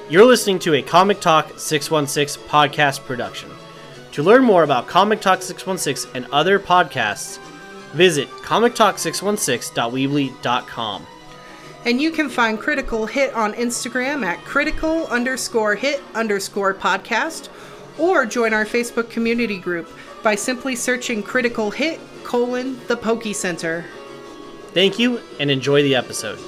You're listening to a Comic Talk 616 podcast production. To learn more about Comic Talk 616 and other podcasts, visit comictalk616.weebly.com. And you can find Critical Hit on Instagram at critical_hit_podcast, or join our Facebook community group by simply searching Critical Hit: The Poke Center. Thank you, and enjoy the episode.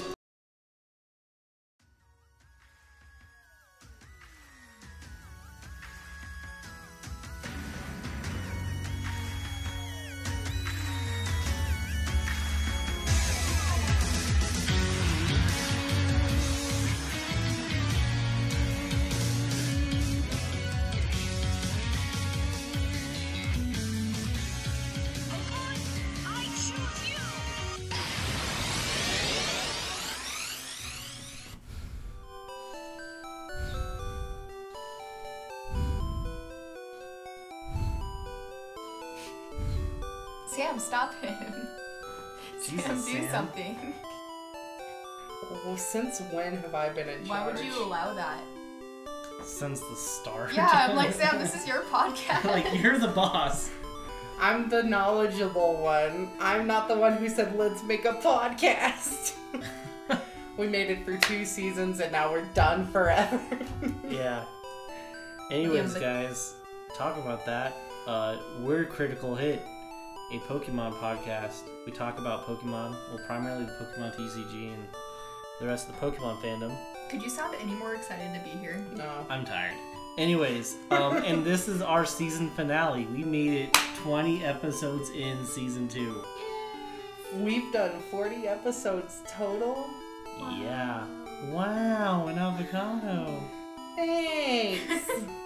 Sam, stop him. Jesus, Sam, do Sam. something. Well, since when have I been in charge? Why would you allow that? Since the start. Yeah, I'm like, Sam, this is your podcast. Like, you're the boss. I'm the knowledgeable one. I'm not the one who said, let's make a podcast. We made it through 2 seasons and now we're done forever. Yeah. Anyways, guys, talk about that. We're Critical Hit, a Pokemon podcast. We talk about Pokemon, well, primarily the Pokemon TCG and the rest of the Pokemon fandom. Could you sound any more excited to be here? No. I'm tired. Anyways, and this is our season finale. We made it 20 episodes in season 2. We've done 40 episodes total. Yeah. Wow, an avocado. Thanks.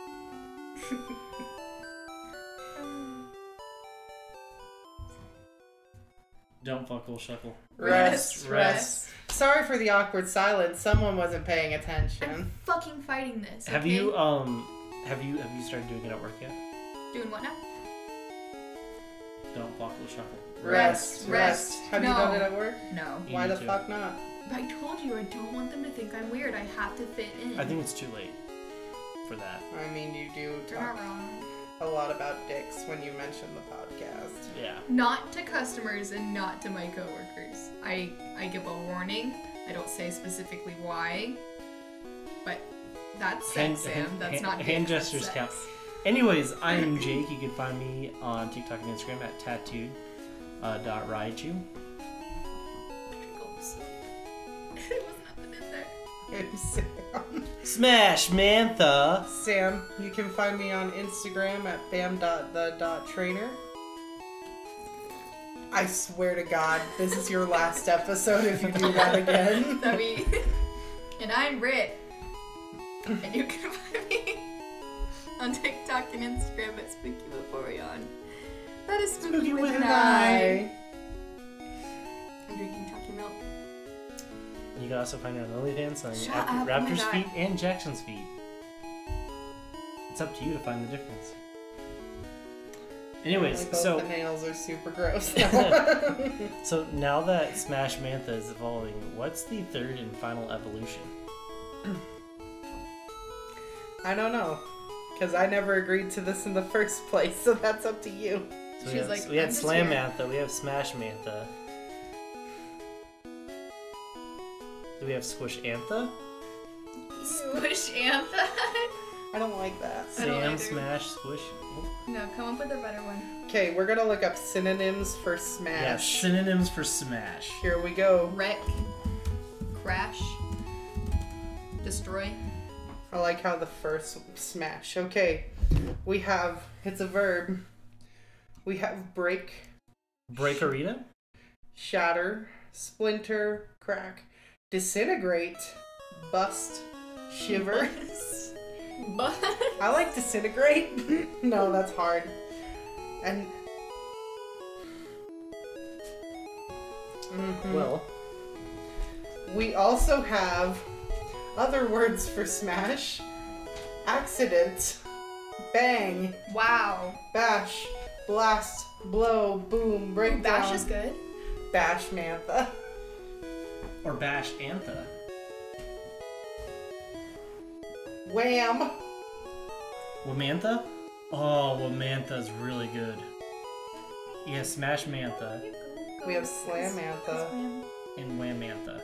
Don't fuckle shuckle. Rest. Sorry for the awkward silence. Someone wasn't paying attention. I'm fucking fighting this. Have okay? you started doing it at work yet? Doing what now? Don't fuckle shuckle. Rest. Have you No. done it at work? No. You Why need the to. fuck not? I told you I don't want them to think I'm weird. I have to fit in. I think it's too late for that. I mean, you do You're talk not wrong. a lot about dicks when you mention the podcast. Yeah. Not to customers and not to my coworkers. I give a warning. I don't say specifically why. But that's sex, Sam. That's not hand dicks, that's gestures sex. count. Anyways, I am Jake. You can find me on TikTok and Instagram at tattooed.raichu. Goals. There was nothing in there. And Sam. Smash Mantha. Sam, you can find me on Instagram at bam.the.trainer. I swear to God, this is your last episode if you do that again. And I'm Brit. And you can find me on TikTok and Instagram at Spooky Vaporeon. That is Spooky with an I. I'm drinking Taki milk. You can also find me on OnlyFans on Shut up, oh my Raptor's God. feet and Jackson's feet. It's up to you to find the difference. Anyways, Like, both so the nails are super gross. so now that Smash Mantha is evolving, what's the third and final evolution? I don't know, because I never agreed to this in the first place, so that's up to you. So She's like, we had I'm just Slam here. Mantha, we have Smash Mantha. Do we have Squish Antha? Squish Antha. I don't like that. I don't Sam, either. Smash, Squish. Oh. No, come up with a better one. Okay, we're gonna look up synonyms for Yeah, smash. synonyms for Smash. Here we go. Wreck. Crash. Destroy. I like how the first smash. Okay, we have, it's a verb. We have break, Breakarita? shatter, splinter, crack, disintegrate, bust, shiver. But I like disintegrate. No, that's hard. And Well, we also have other words for smash. Accident, bang, wow. bash, blast, blow, boom, breakdown. Bash is good. Bash Mantha. or Bash Antha. Wham! Wamantha? Oh, Wamantha's really good. Yeah, Smash Mantha We have Slamantha. and Whamantha.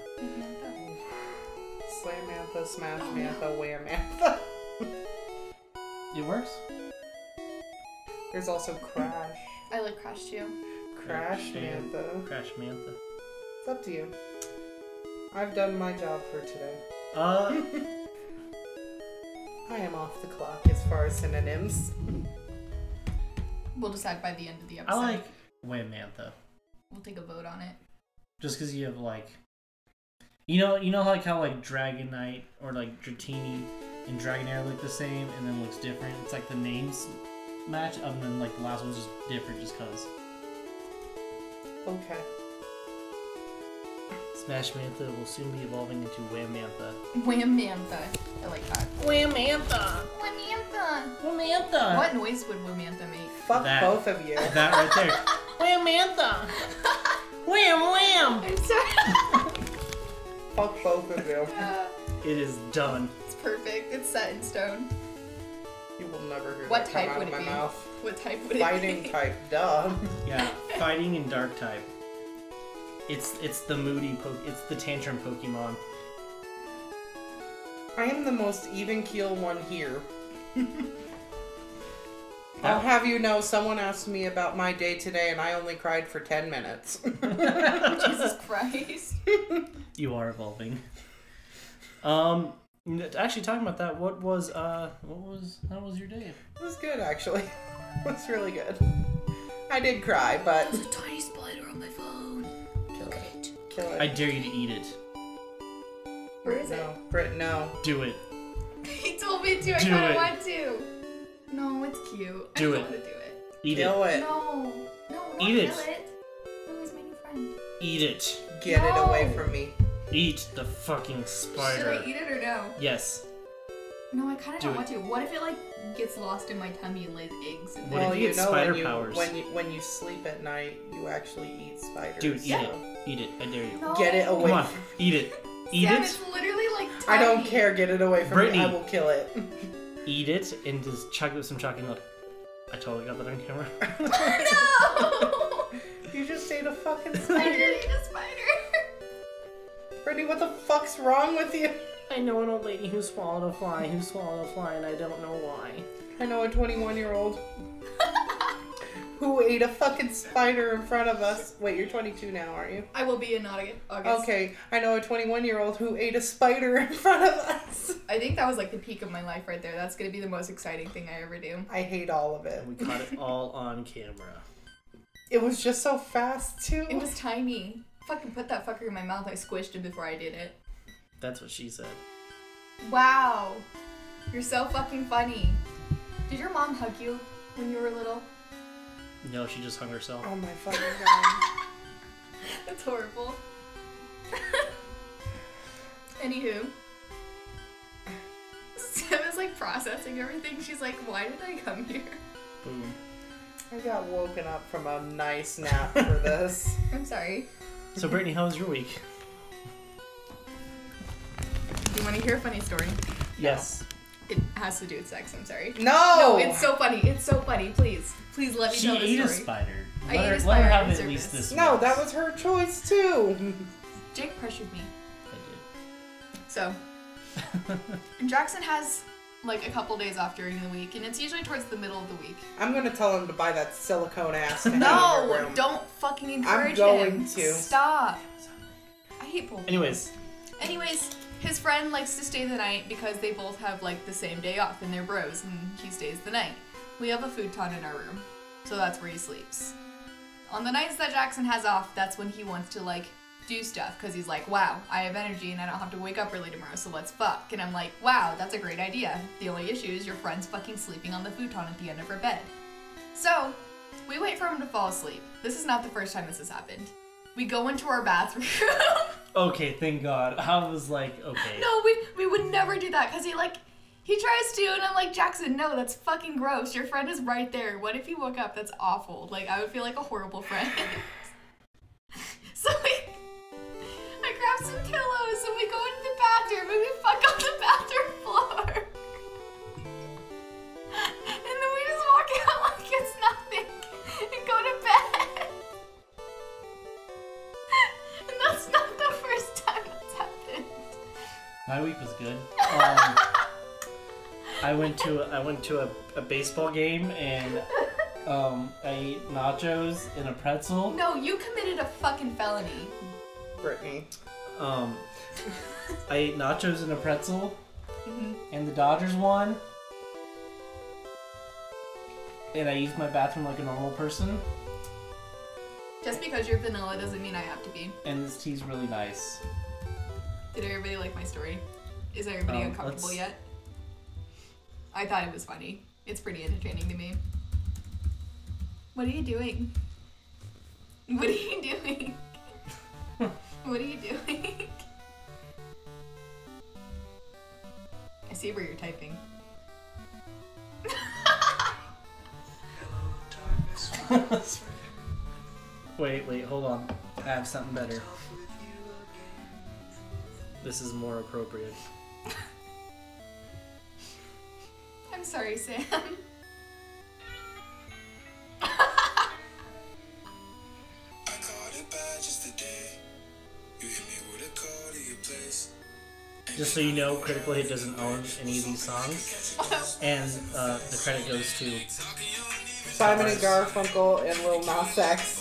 Slamantha, Smashmantha, Whamantha. It works? There's also Crash. I like Crash too. Crashmantha. Crash Mantha. It's up to you. I've done my job for today. I am off the clock as far as synonyms. We'll decide by the end of the I episode. like Whamantha. We'll take a vote on it. Just because you have like, you know like how like Dragon Knight or like Dratini and Dragonair look the same and then looks different. It's like the names match, and then like the last one's just different just cause. Okay. Smash Mantha will soon be evolving into Whamantha. Whamantha. I like that. Whamantha. Whamantha. Whamantha. What noise would Whamantha make? Fuck That. both of you. That right there. Whamantha. Wham wham. I'm sorry. Fuck both of you. It is done. It's perfect. It's set in stone. You will never hear What that come type out would of it my be? mouth. What type would it Fighting be? type, duh. Yeah, fighting and dark type. It's the moody it's the tantrum Pokemon. I am the most even keel one here. That- I'll have you know, someone asked me about my day today and I only cried for 10 minutes. Jesus Christ. You are evolving. Actually, talking about that, how was your day? It was good, actually. It was really good. I did cry, but... There's a tiny spider on my phone. Look at it. Kill I it. dare you to eat it. Where is it? No. Britt, no. Do it. He told me to. I Do kind it. of want to. No, it's cute. Do I it. don't want to do it. Eat Kill it. No. No, don't Eat it. kill it. No, he's my new friend. it. Eat it. Get it No. away from me. Eat the fucking spider. Should I eat it or no? Yes. No, I kind of Do don't it. want to. What if it like gets lost in my tummy and lays eggs? And What then... if you get spider powers? when you sleep at night, you actually eat spiders. Dude, eat Yeah. it. Eat it. I dare you. No. Get it away. Come on. Eat it. Eat Sam, it. it's literally like I tiny. don't care. Get it away from Brittany. me. I will kill it. Eat it and just chug it with some chocolate milk. I totally got that on camera. No! You just ate a fucking I spider. did eat a spider. Brittany, what the fuck's wrong with you? I know an old lady who swallowed a fly, and I don't know why. I know a 21-year-old who ate a fucking spider in front of us. Wait, you're 22 now, aren't you? I will be in August. Okay, I know a 21-year-old who ate a spider in front of us. I think that was like the peak of my life right there. That's gonna be the most exciting thing I ever do. I hate all of it. And we caught it all on camera. It was just so fast, too. It was tiny. Fucking put that fucker in my mouth. I squished it before I did it. That's what she said. Wow. You're so fucking funny. Did your mom hug you when you were little? No, she just hung herself. Oh my fucking god. That's horrible. Anywho. Sam is like processing everything. She's like, why did I come here? Boom. I got woken up from a nice nap for this. I'm sorry. So, Brittany, how was your week? Do you want to hear a funny story? Yes. It has to do with sex. I'm sorry. No! No, it's so funny. It's so funny. Please. Please let me She tell the ate a story. spider. I ate a Let spider, her I have at deserve least this. this No, once. that was her choice, too. Jake pressured me. I So, Jackson has like a couple days off during the week, and it's usually towards the middle of the week. I'm gonna tell him to buy that silicone ass to hang in her No, room. don't fucking encourage going him. to. Stop. I hate pole. did. Anyways, His friend likes to stay the night because they both have like the same day off and they're bros, and he stays the night. We have a futon in our room, so that's where he sleeps. On the nights that Jackson has off, that's when he wants to like do stuff because he's like, wow, I have energy and I don't have to wake up early tomorrow, so let's fuck. And I'm like, wow, that's a great idea. The only issue is your friend's fucking sleeping on the futon at the end of her bed. So, we wait for him to fall asleep. This is not the first time this has happened. We go into our bathroom. okay, thank God. I was like, okay. No, we would never do that because he tries to, and I'm like, Jackson, no, that's fucking gross. Your friend is right there. What if he woke up? That's awful. Like, I would feel like a horrible friend. So I grab some pillows and we go into the bathroom and we fuck on the bathroom floor. good. I went to a baseball game and I ate nachos and a pretzel. No, you committed a fucking felony. Brittany. I ate nachos and a pretzel, Mm-hmm. and the Dodgers won. And I used my bathroom like a normal person. Just because you're vanilla doesn't mean I have to be. And this tea's really nice. Did everybody like my story? Is everybody uncomfortable let's- yet? I thought it was funny. It's pretty entertaining to me. What are you doing? What are you doing? What are you doing? I see where you're typing. Wait, hold on. I have something better. This is more appropriate. I'm sorry, Sam. Just so you know, Critical Hit doesn't own any of these songs. And the credit goes to Simon and Garfunkel and Lil Nas X.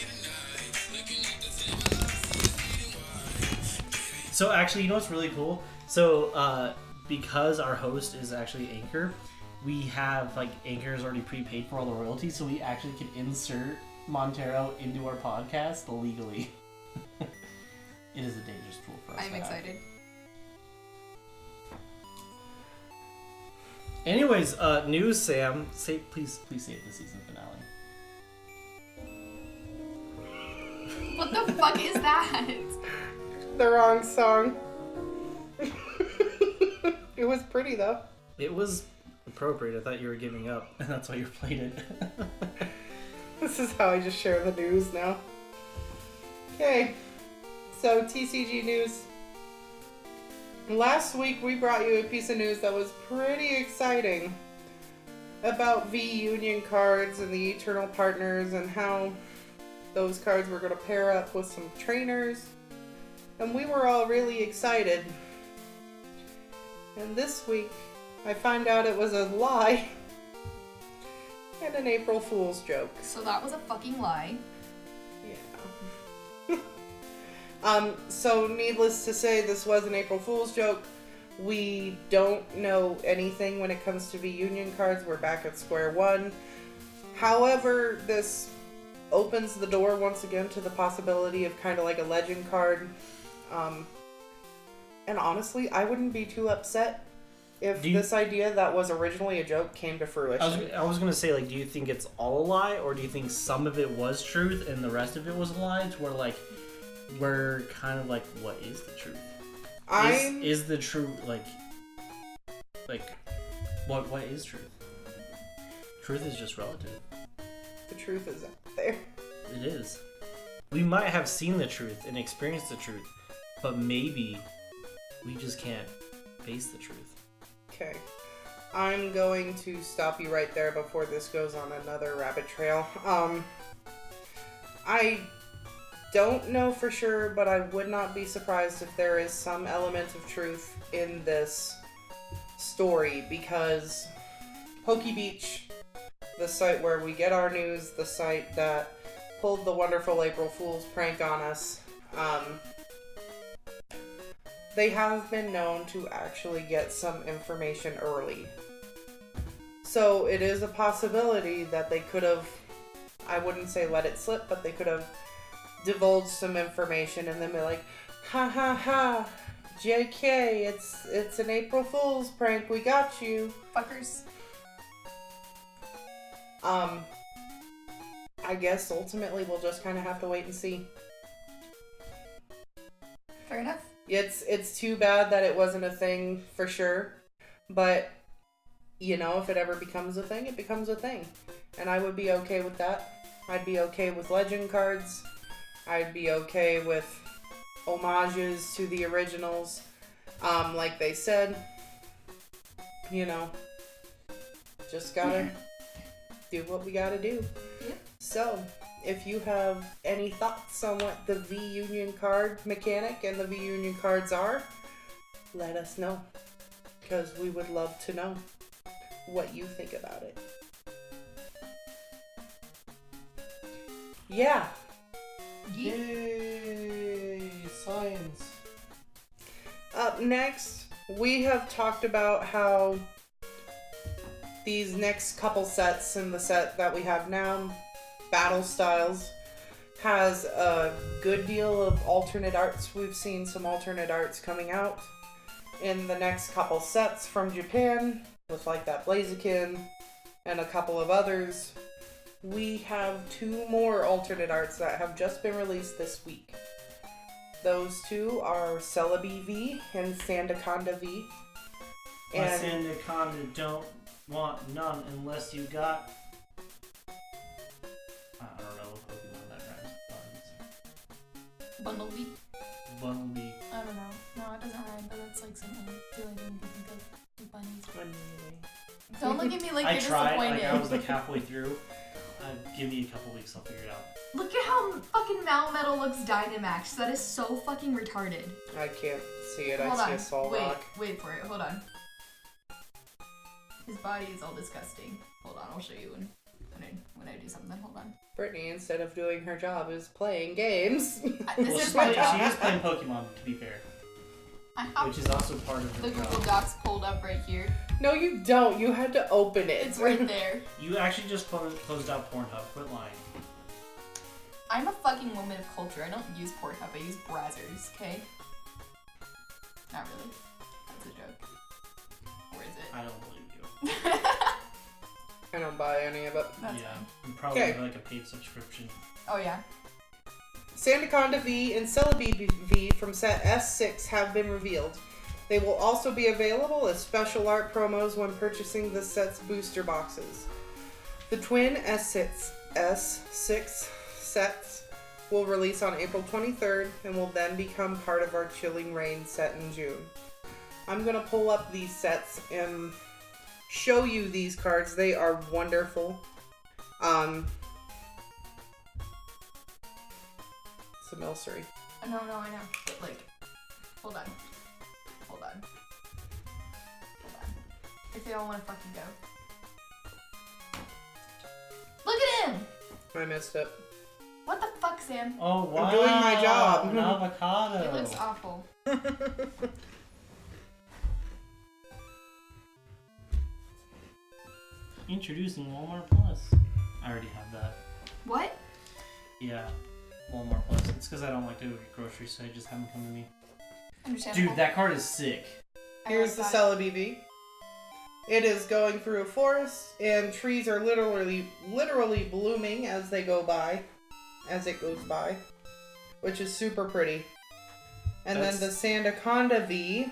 So actually, you know what's really cool? So because our host is actually Anchor, we have like Anchor's already prepaid for all the royalties, so we actually can insert Montero into our podcast legally. It is a dangerous tool for us. I'm excited. Anyways, news, Sam. Please say the season finale. What the fuck is that? The wrong song. It was pretty though. It was appropriate. I thought you were giving up, and that's why you played it. This is how I just share the news now. Okay, so TCG news. Last week we brought you a piece of news that was pretty exciting about V-Union cards and the Eternal Partners and how those cards were going to pair up with some trainers. And we were all really excited. And this week I find out it was a lie and an April Fool's joke. So that was a fucking lie. Yeah. So needless to say, this was an April Fool's joke. We don't know anything when it comes to V-Union cards. We're back at square one. However, this opens the door once again to the possibility of kind of like a legend card. And honestly, I wouldn't be too upset if this idea that was originally a joke came to fruition. I was gonna say, like, do you think it's all a lie, or do you think some of it was truth and the rest of it was a lie? To where, like, we're kind of like, what is the truth? Is the truth like what is truth? Truth is just relative. The truth is out there. It is. We might have seen the truth and experienced the truth, but maybe we just can't face the truth. Okay. I'm going to stop you right there before this goes on another rabbit trail. I don't know for sure, but I would not be surprised if there is some element of truth in this story, because Pokey Beach, the site where we get our news, the site that pulled the wonderful April Fool's prank on us, they have been known to actually get some information early. So it is a possibility that they could have, I wouldn't say let it slip, but they could have divulged some information and then be like, ha ha ha, JK, it's an April Fool's prank, we got you. Fuckers. I guess ultimately we'll just kind of have to wait and see. Fair enough. It's too bad that it wasn't a thing for sure, but you know, if it ever becomes a thing, it becomes a thing. And I would be okay with that. I'd be okay with legend cards. I'd be okay with homages to the originals. Like they said, you know, just gotta do what we gotta do. Yep. So, if you have any thoughts on what the V-Union card mechanic and the V-Union cards are, let us know. because we would love to know what you think about it. Yeah. Yay! Science. Up next, we have talked about how these next couple sets in the set that we have now, Battle Styles, has a good deal of alternate arts. We've seen some alternate arts coming out in the next couple sets from Japan, with like that Blaziken and a couple of others. We have 2 more alternate arts that have just been released this week. Those 2 are Celebi V and Sandaconda V. My Sandaconda don't want none unless you got... I don't know what Pokemon that rhymes with. Bundlebee? Bumblebee. I don't know. No, it doesn't rhyme, but that's like something the only thing you can think of. Do bunnies. Don't look at me like I you're tried, disappointed. like I was like halfway through. Give me a couple weeks, I'll figure it out. Look at how fucking Malmetal looks Dynamax. That is so fucking retarded. I can't see it. Hold I see on. a Solrock. Wait for it. Hold on. His body is all disgusting. Hold on, I'll show you when I do something. Hold on. Brittany, instead of doing her job, is playing games. This is my She job. is playing Pokemon, to be fair. I have Which is also part of the her Google job. Docs pulled up right here. No, you don't. You had to open it. It's right there. You actually just closed out Pornhub. Quit lying. I'm a fucking woman of culture. I don't use Pornhub. I use browsers, okay? Not really. That's a joke. Or is it? I don't believe you. I don't buy any of it. That's yeah, fine. you probably Okay. have like a paid subscription. Oh yeah. Sandaconda V and Celebi V from set S6 have been revealed. They will also be available as special art promos when purchasing the set's booster boxes. The twin S6 sets will release on April 23rd and will then become part of our Chilling Reign set in June. I'm going to pull up these sets and show you these cards. They are wonderful. It's a Milcery. No, I know. But like, hold on. If they all want to fucking go. Look at him! I missed it. What the fuck, Sam? Oh wow! I'm doing my job. An avocado. He looks awful. Introducing Walmart Plus. I already have that. What? Yeah, Walmart Plus. It's because I don't like to go get groceries, so I just have them come to me. Understandable. Dude, that card is sick. Here's the Celebi V. It is going through a forest, and trees are literally blooming as they go by, as it goes by, which is super pretty. And then the Sandaconda V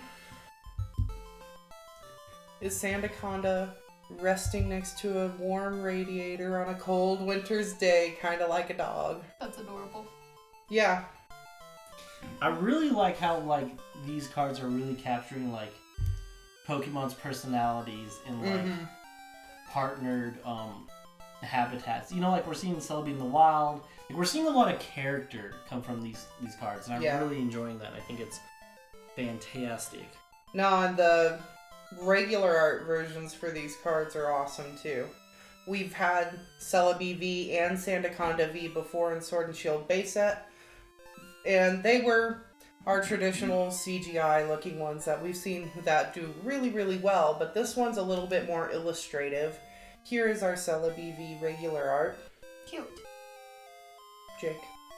is Sandaconda resting next to a warm radiator on a cold winter's day, kind of like a dog. That's adorable. Yeah. I really like how like these cards are really capturing like Pokemon's personalities in like partnered habitats. You know, like we're seeing Celebi in the wild. Like we're seeing a lot of character come from these cards, and I'm really enjoying that. I think it's fantastic. No, and the regular art versions for these cards are awesome too. We've had Celebi V and Sandaconda V before in Sword and Shield base set, and they were our traditional CGI looking ones that we've seen that do really, really well, but this one's a little bit more illustrative. Here is our Celebi V regular art. Cute. Jake.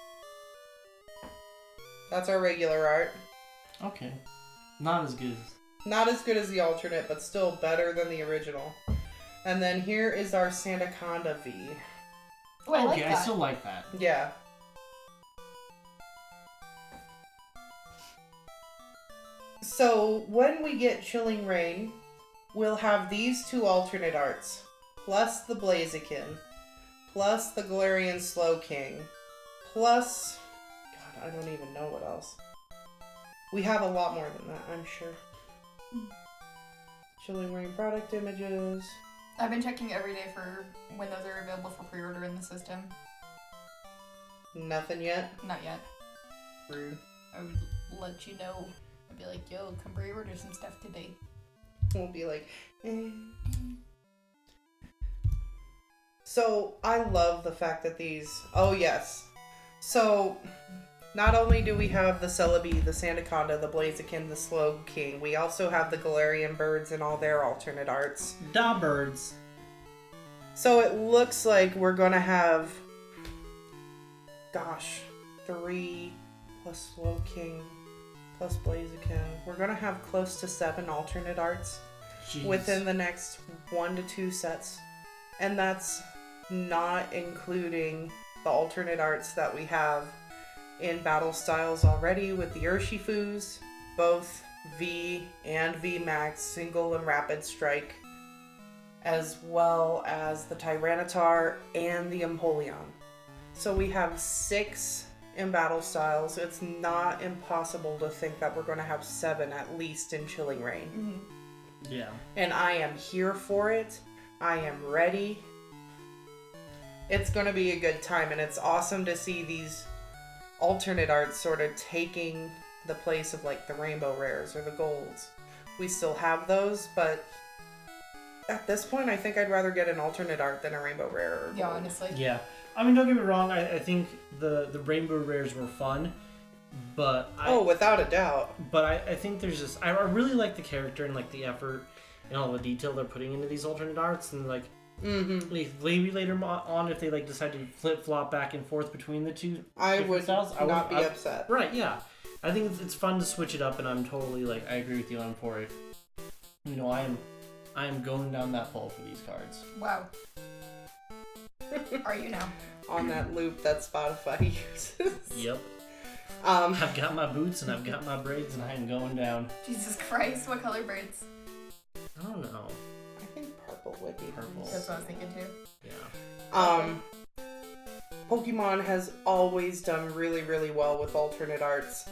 That's our regular art. Okay. Not as good as... Not as good as the alternate, but still better than the original. And then here is our Sandaconda V. Oh, I like okay, that. I still like that. Yeah. So, when we get Chilling Reign, we'll have these 2 alternate arts, plus the Blaziken, plus the Galarian Slowking, plus... God, I don't even know what else. We have a lot more than that, I'm sure. Chilling Reign product images. I've been checking every day for when those are available for pre-order in the system. Nothing yet. Not yet. Rude. I would let you know. I'd be like, yo, come pre-order some stuff today. We'll be like, eh. So, I love the fact that these... Oh, yes. So, not only do we have the Celebi, the Sandaconda, the Blaziken, the Slowking, we also have the Galarian birds and all their alternate arts. Da birds. So, it looks like we're going to have... Gosh, 3 plus Slowking plus Blaziken. We're going to have close to 7 alternate arts. Jeez. Within the next 1 to 2 sets. And that's not including the alternate arts that we have in battle styles already with the Urshifus, both V and V Max, single and rapid strike, as well as the Tyranitar and the Empoleon. So we have 6 in battle styles. It's not impossible to think that we're going to have 7 at least in Chilling Reign. Mm-hmm. Yeah. And I am here for it. I am ready. It's going to be a good time, and it's awesome to see these alternate arts sort of taking the place of like the rainbow rares or the golds. We still have those, but at this point I think I'd rather get an alternate art than a rainbow rare or gold. Yeah, honestly. Yeah. I mean, don't get me wrong, I think the rainbow rares were fun, but without a doubt. But I think there's just... I really like the character and like the effort and all the detail they're putting into these alternate arts, and like maybe later on if they like decide to flip-flop back and forth between the two I would styles, not be upset. Right, yeah. I think it's fun to switch it up, and I'm totally like, I agree with you, I'm for it. You know, I am going down that hole for these cards. Wow. Are you now? On that loop that Spotify uses. Yep. I've got my boots and I've got my braids and I am going down. Jesus Christ, what color braids? I don't know. I think purple would be Purple. That's what I was thinking too. Yeah. Pokemon has always done really, really well with alternate arts.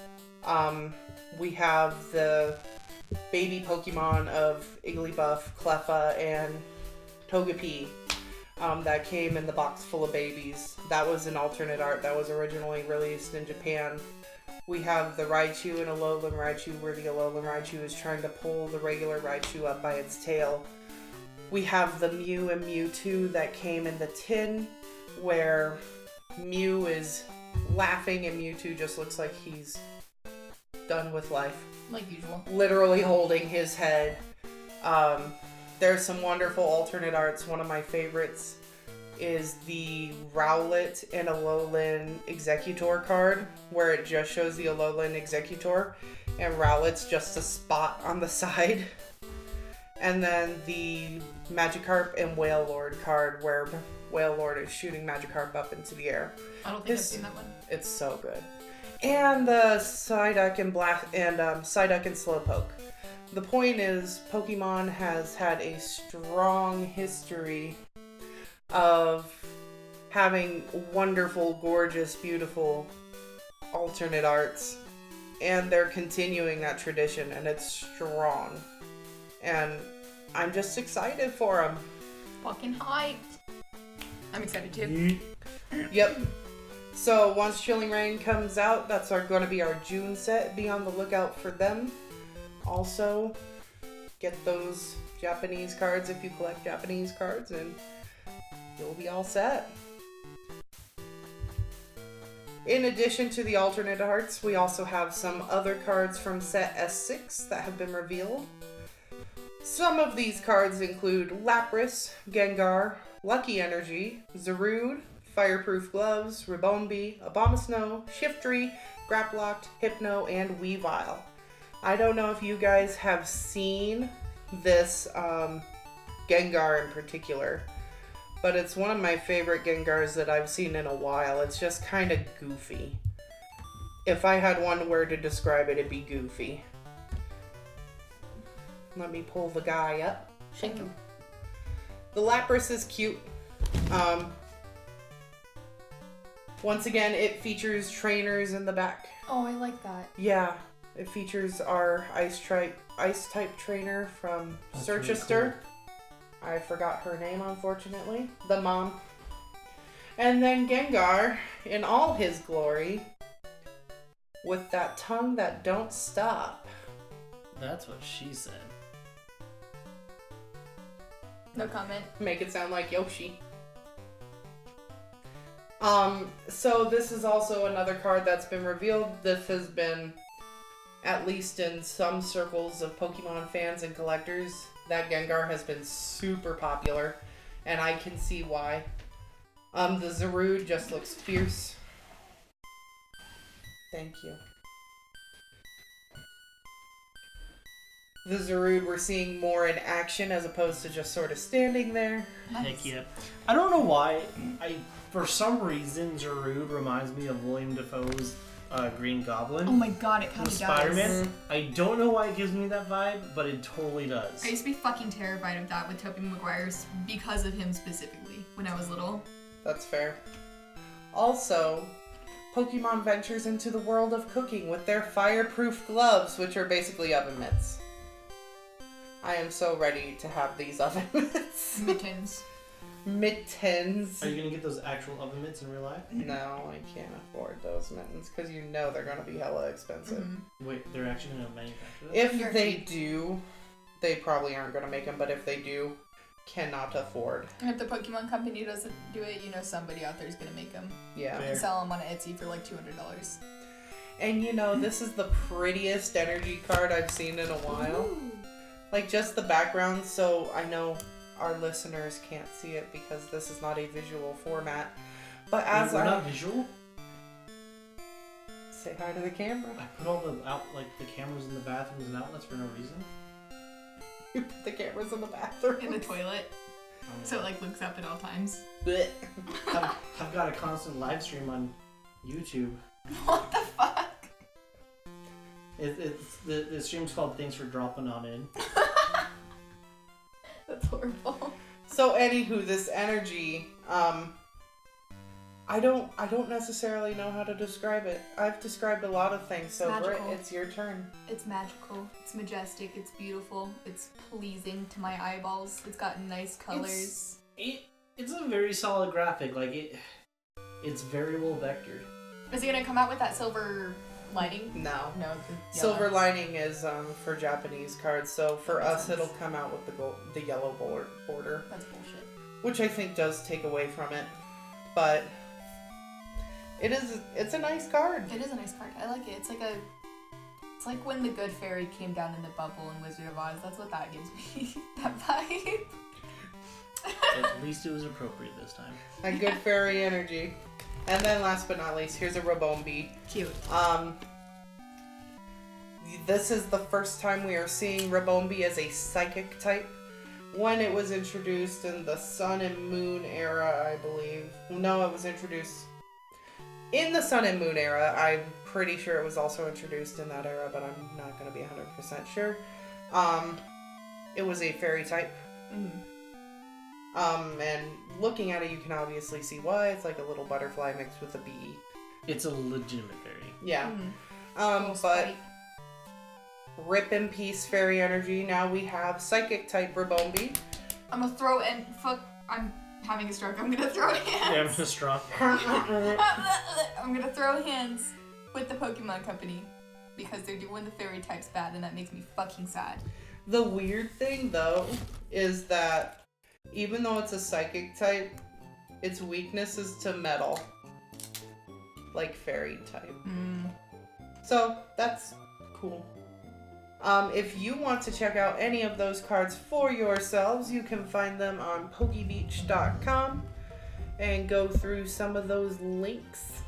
We have the baby Pokemon of Igglybuff, Cleffa, and Togepi that came in the box full of babies. That was an alternate art that was originally released in Japan. We have the Raichu and Alolan Raichu, where the Alolan Raichu is trying to pull the regular Raichu up by its tail. We have the Mew and Mewtwo that came in the tin, where Mew is laughing and Mewtwo just looks like he's done with life. Like usual. Literally holding his head. There's some wonderful alternate arts. One of my favorites is the Rowlet and Alolan Executor card, where it just shows the Alolan Executor, and Rowlet's just a spot on the side. And then the Magikarp and Wailord card, where Wailord is shooting Magikarp up into the air. I don't think I've seen that one. It's so good. And the Psyduck and Psyduck and Slowpoke. The point is, Pokemon has had a strong history of having wonderful, gorgeous, beautiful alternate arts, and they're continuing that tradition, and it's strong. And I'm just excited for them. Fucking hyped. I'm excited too. Yep. So once Chilling Reign comes out, that's going to be our June set. Be on the lookout for them. Also, get those Japanese cards if you collect Japanese cards, and you'll be all set. In addition to the alternate arts, we also have some other cards from set S6 that have been revealed. Some of these cards include Lapras, Gengar, Lucky Energy, Zarude, Fireproof Gloves, Ribombee, Abomasnow, Shiftry, Graplocked, Hypno, and Weavile. I don't know if you guys have seen this Gengar in particular, but it's one of my favorite Gengars that I've seen in a while. It's just kind of goofy. If I had one word to describe it, it'd be goofy. Let me pull the guy up. Shake him. The Lapras is cute. Once again, it features trainers in the back. Oh, I like that. Yeah, it features our Ice-type trainer from Surchester. Really cool. I forgot her name, unfortunately. The mom. And then Gengar, in all his glory, with that tongue that don't stop. That's what she said. No comment. Make it sound like Yoshi. So this is also another card that's been revealed. This has been, at least in some circles of Pokemon fans and collectors, that Gengar has been super popular, and I can see why. The Zarude just looks fierce. Thank you. The Zarude we're seeing more in action as opposed to just sort of standing there. Heck yeah. I don't know why. For some reason, Zarude reminds me of William Dafoe's Green Goblin. Oh my god, it kind of does. Spider-Man. I don't know why it gives me that vibe, but it totally does. I used to be fucking terrified of that with Tobey Maguire's because of him specifically when I was little. That's fair. Also, Pokemon ventures into the world of cooking with their fireproof gloves, which are basically oven mitts. I am so ready to have these oven mitts. Mittens. Mittens. Are you gonna get those actual oven mitts in real life? No, I can't afford those mittens because you know they're gonna be hella expensive. Mm-hmm. Wait, they're actually gonna manufacture them? If they do, they probably aren't gonna make them, but if they do, cannot afford. And if the Pokemon company doesn't do it, you know somebody out there is gonna make them. Yeah. Fair. And sell them on Etsy for like $200. And you know, this is the prettiest energy card I've seen in a while. Ooh. Like, just the background, so I know our listeners can't see it because this is not a visual format. But as we're not visual? Say hi to the camera. I put all the cameras in the bathrooms and outlets for no reason. You put the cameras in the bathroom. In the toilet. So it like looks up at all times. Blech. I've got a constant live stream on YouTube. What the fuck? It's the stream's called Thanks for Dropping On In. That's horrible. So anywho, this energy, I don't necessarily know how to describe it. I've described a lot of things, so Britt, it's your turn. It's magical. It's majestic. It's beautiful. It's pleasing to my eyeballs. It's got nice colors. It's a very solid graphic. Like it's very well vectored. Is he gonna come out with that silver lining? No. No. Silver lining is for Japanese cards, so for That makes us sense. it'll come out with the yellow border, That's bullshit. which I think does take away from it, but it's a nice card. It is a nice card. I like it. It's like when the Good Fairy came down in the bubble in Wizard of Oz. That's what that gives me. That vibe. At least it was appropriate this time. A good fairy energy. And then last but not least, here's a Rabombi. Cute. This is the first time we are seeing Rabombi as a psychic type. When it was introduced in the Sun and Moon era, I believe. No, it was introduced in the Sun and Moon era. I'm pretty sure it was also introduced in that era, but I'm not going to be 100% sure. It was a fairy type. Mm-hmm. And looking at it, you can obviously see why. It's like a little butterfly mixed with a bee. It's a legitimate fairy. Yeah. Mm-hmm. But rip in peace fairy energy. Now we have psychic type Rabombi. I'm gonna throw and fuck. I'm having a stroke. I'm gonna throw hands. Yeah, I'm just strong. I'm gonna throw hands with the Pokemon Company because they're doing the fairy types bad, and that makes me fucking sad. The weird thing, though, is that even though it's a psychic type, its weakness is to metal. Like fairy type. Mm. So, that's cool. If you want to check out any of those cards for yourselves, you can find them on Pokebeach.com and go through some of those links.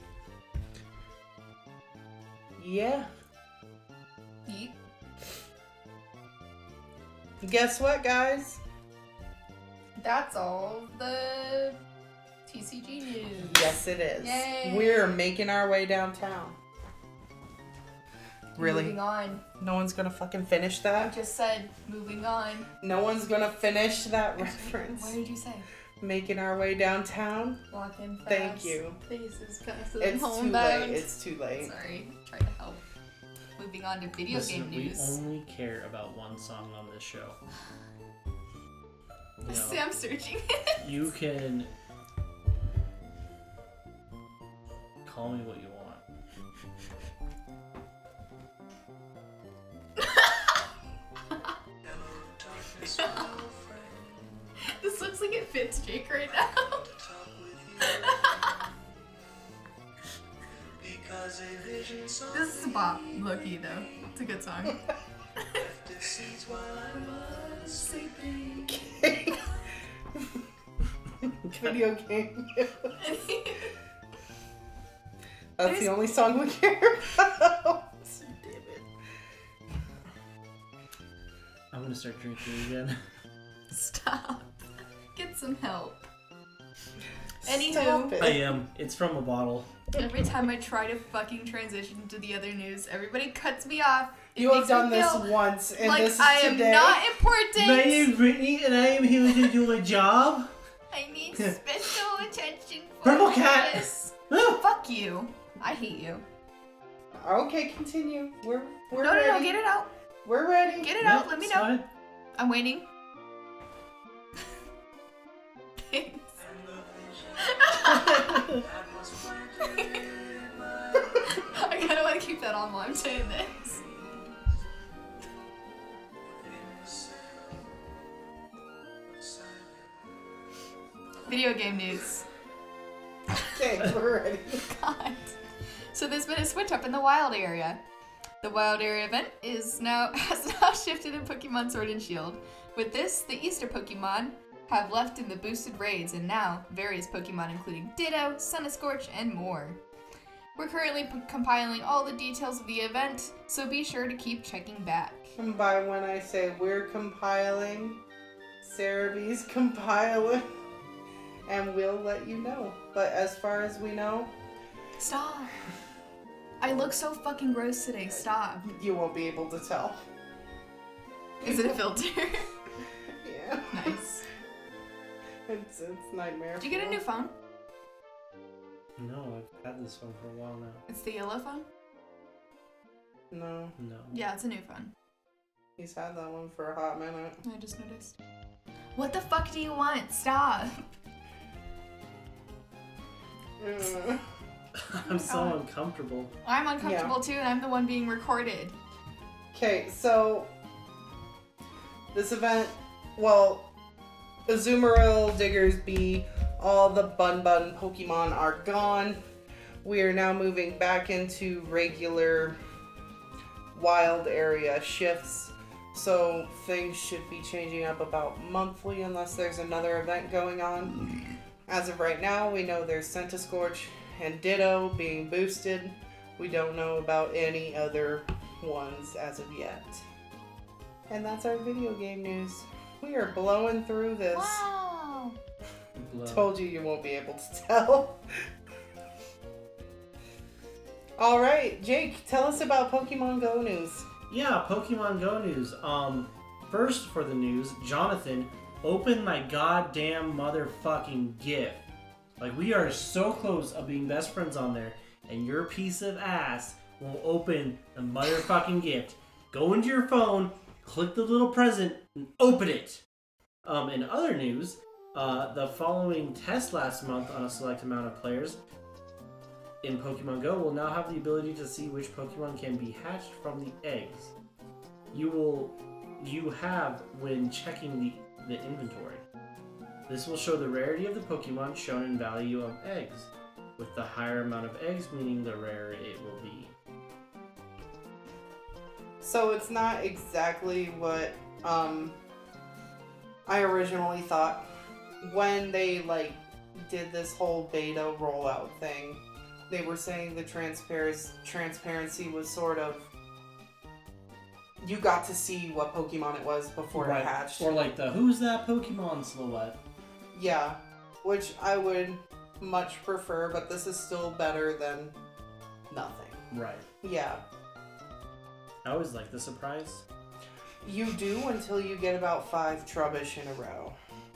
Yeah. Yeet. Guess what, guys? That's all the TCG news. Yes, it is. Yay. We're making our way downtown. Really? Moving on. No one's gonna fucking finish I that? just said moving on. No one's gonna finish that reference. What did you say? Making our way downtown? Walking fast. Thank you. Faces faster It's than too homebound. late. It's too late. Sorry. Try to help. Moving on to video Listen, game news. we only care about one song on this show. You know, Sam searching. you can call me what you want. looks like it fits Jake right now. This is a bop, Loki, though. It's a good song. Video game. That's the only song we care about. Damn it. I'm gonna start drinking again. Stop. Get some help. Stop Anywho, it. I am. It's from a bottle. every time I try to fucking transition to the other news, everybody cuts me off. It You have makes me done this feel once, and like this is I am today. not important. My name's Brittany, and I am here to do a job. I need special attention for Purple cat. this. Ah! Fuck you. I hate you. Okay, continue. We're No, ready. get it out. We're ready. Get it Yep, out. Let me it's know. fine. I'm waiting. Thanks. I kinda wanna keep that on while I'm saying this. Video game news. Okay, we're ready. God. So there's been a switch up in the wild area. The wild area event has now shifted in Pokemon Sword and Shield. With this, the Easter Pokemon have left in the boosted raids, and now various Pokemon including Ditto, Sunscorch, and more. We're currently compiling all the details of the event, so be sure to keep checking back. And by when I say we're compiling, Cerebee's compiling, and we'll let you know. But as far as we know, Stop. I look so fucking gross today. Stop. you won't be able to tell. Is it a filter? Yeah. Nice. It's nightmare. Did you get a new phone? No, I've had this one for a while now. It's the yellow phone? No, No. Yeah, it's a new phone. he's had that one for a hot minute. I just noticed. What the fuck do you want? Stop. Mm. I'm so uncomfortable. I'm uncomfortable too, and I'm the one being recorded. Okay, so this event, well, Azumarill, Diggersby, all the Bun Pokemon are gone. We are now moving back into regular wild area shifts. So things should be changing up about monthly unless there's another event going on. As of right now, we know there's Centiskorch and Ditto being boosted. We don't know about any other ones as of yet. And that's our video game news. We are blowing through this. Wow. Blow. Told you won't be able to tell. Alright, Jake, tell us about Pokemon Go news. Yeah, Pokemon Go news. First for the news, Jonathan, open my goddamn motherfucking gift. Like, we are so close of being best friends on there, and your piece of ass will open the motherfucking gift. Go into your phone, click the little present, and open it. In other news, the following test last month on a select amount of players in Pokemon Go will now have the ability to see which Pokemon can be hatched from the eggs you have when checking the inventory. This will show the rarity of the Pokemon shown in value of eggs, with the higher amount of eggs meaning the rarer it will be. So it's not exactly what I originally thought. When they did this whole beta rollout thing, they were saying the transparency was sort of, you got to see what Pokemon it was before it hatched. Or like the who's that Pokemon silhouette. Yeah, which I would much prefer, but this is still better than nothing. Right. Yeah. I always like the surprise. You do until you get about 5 Trubbish in a row.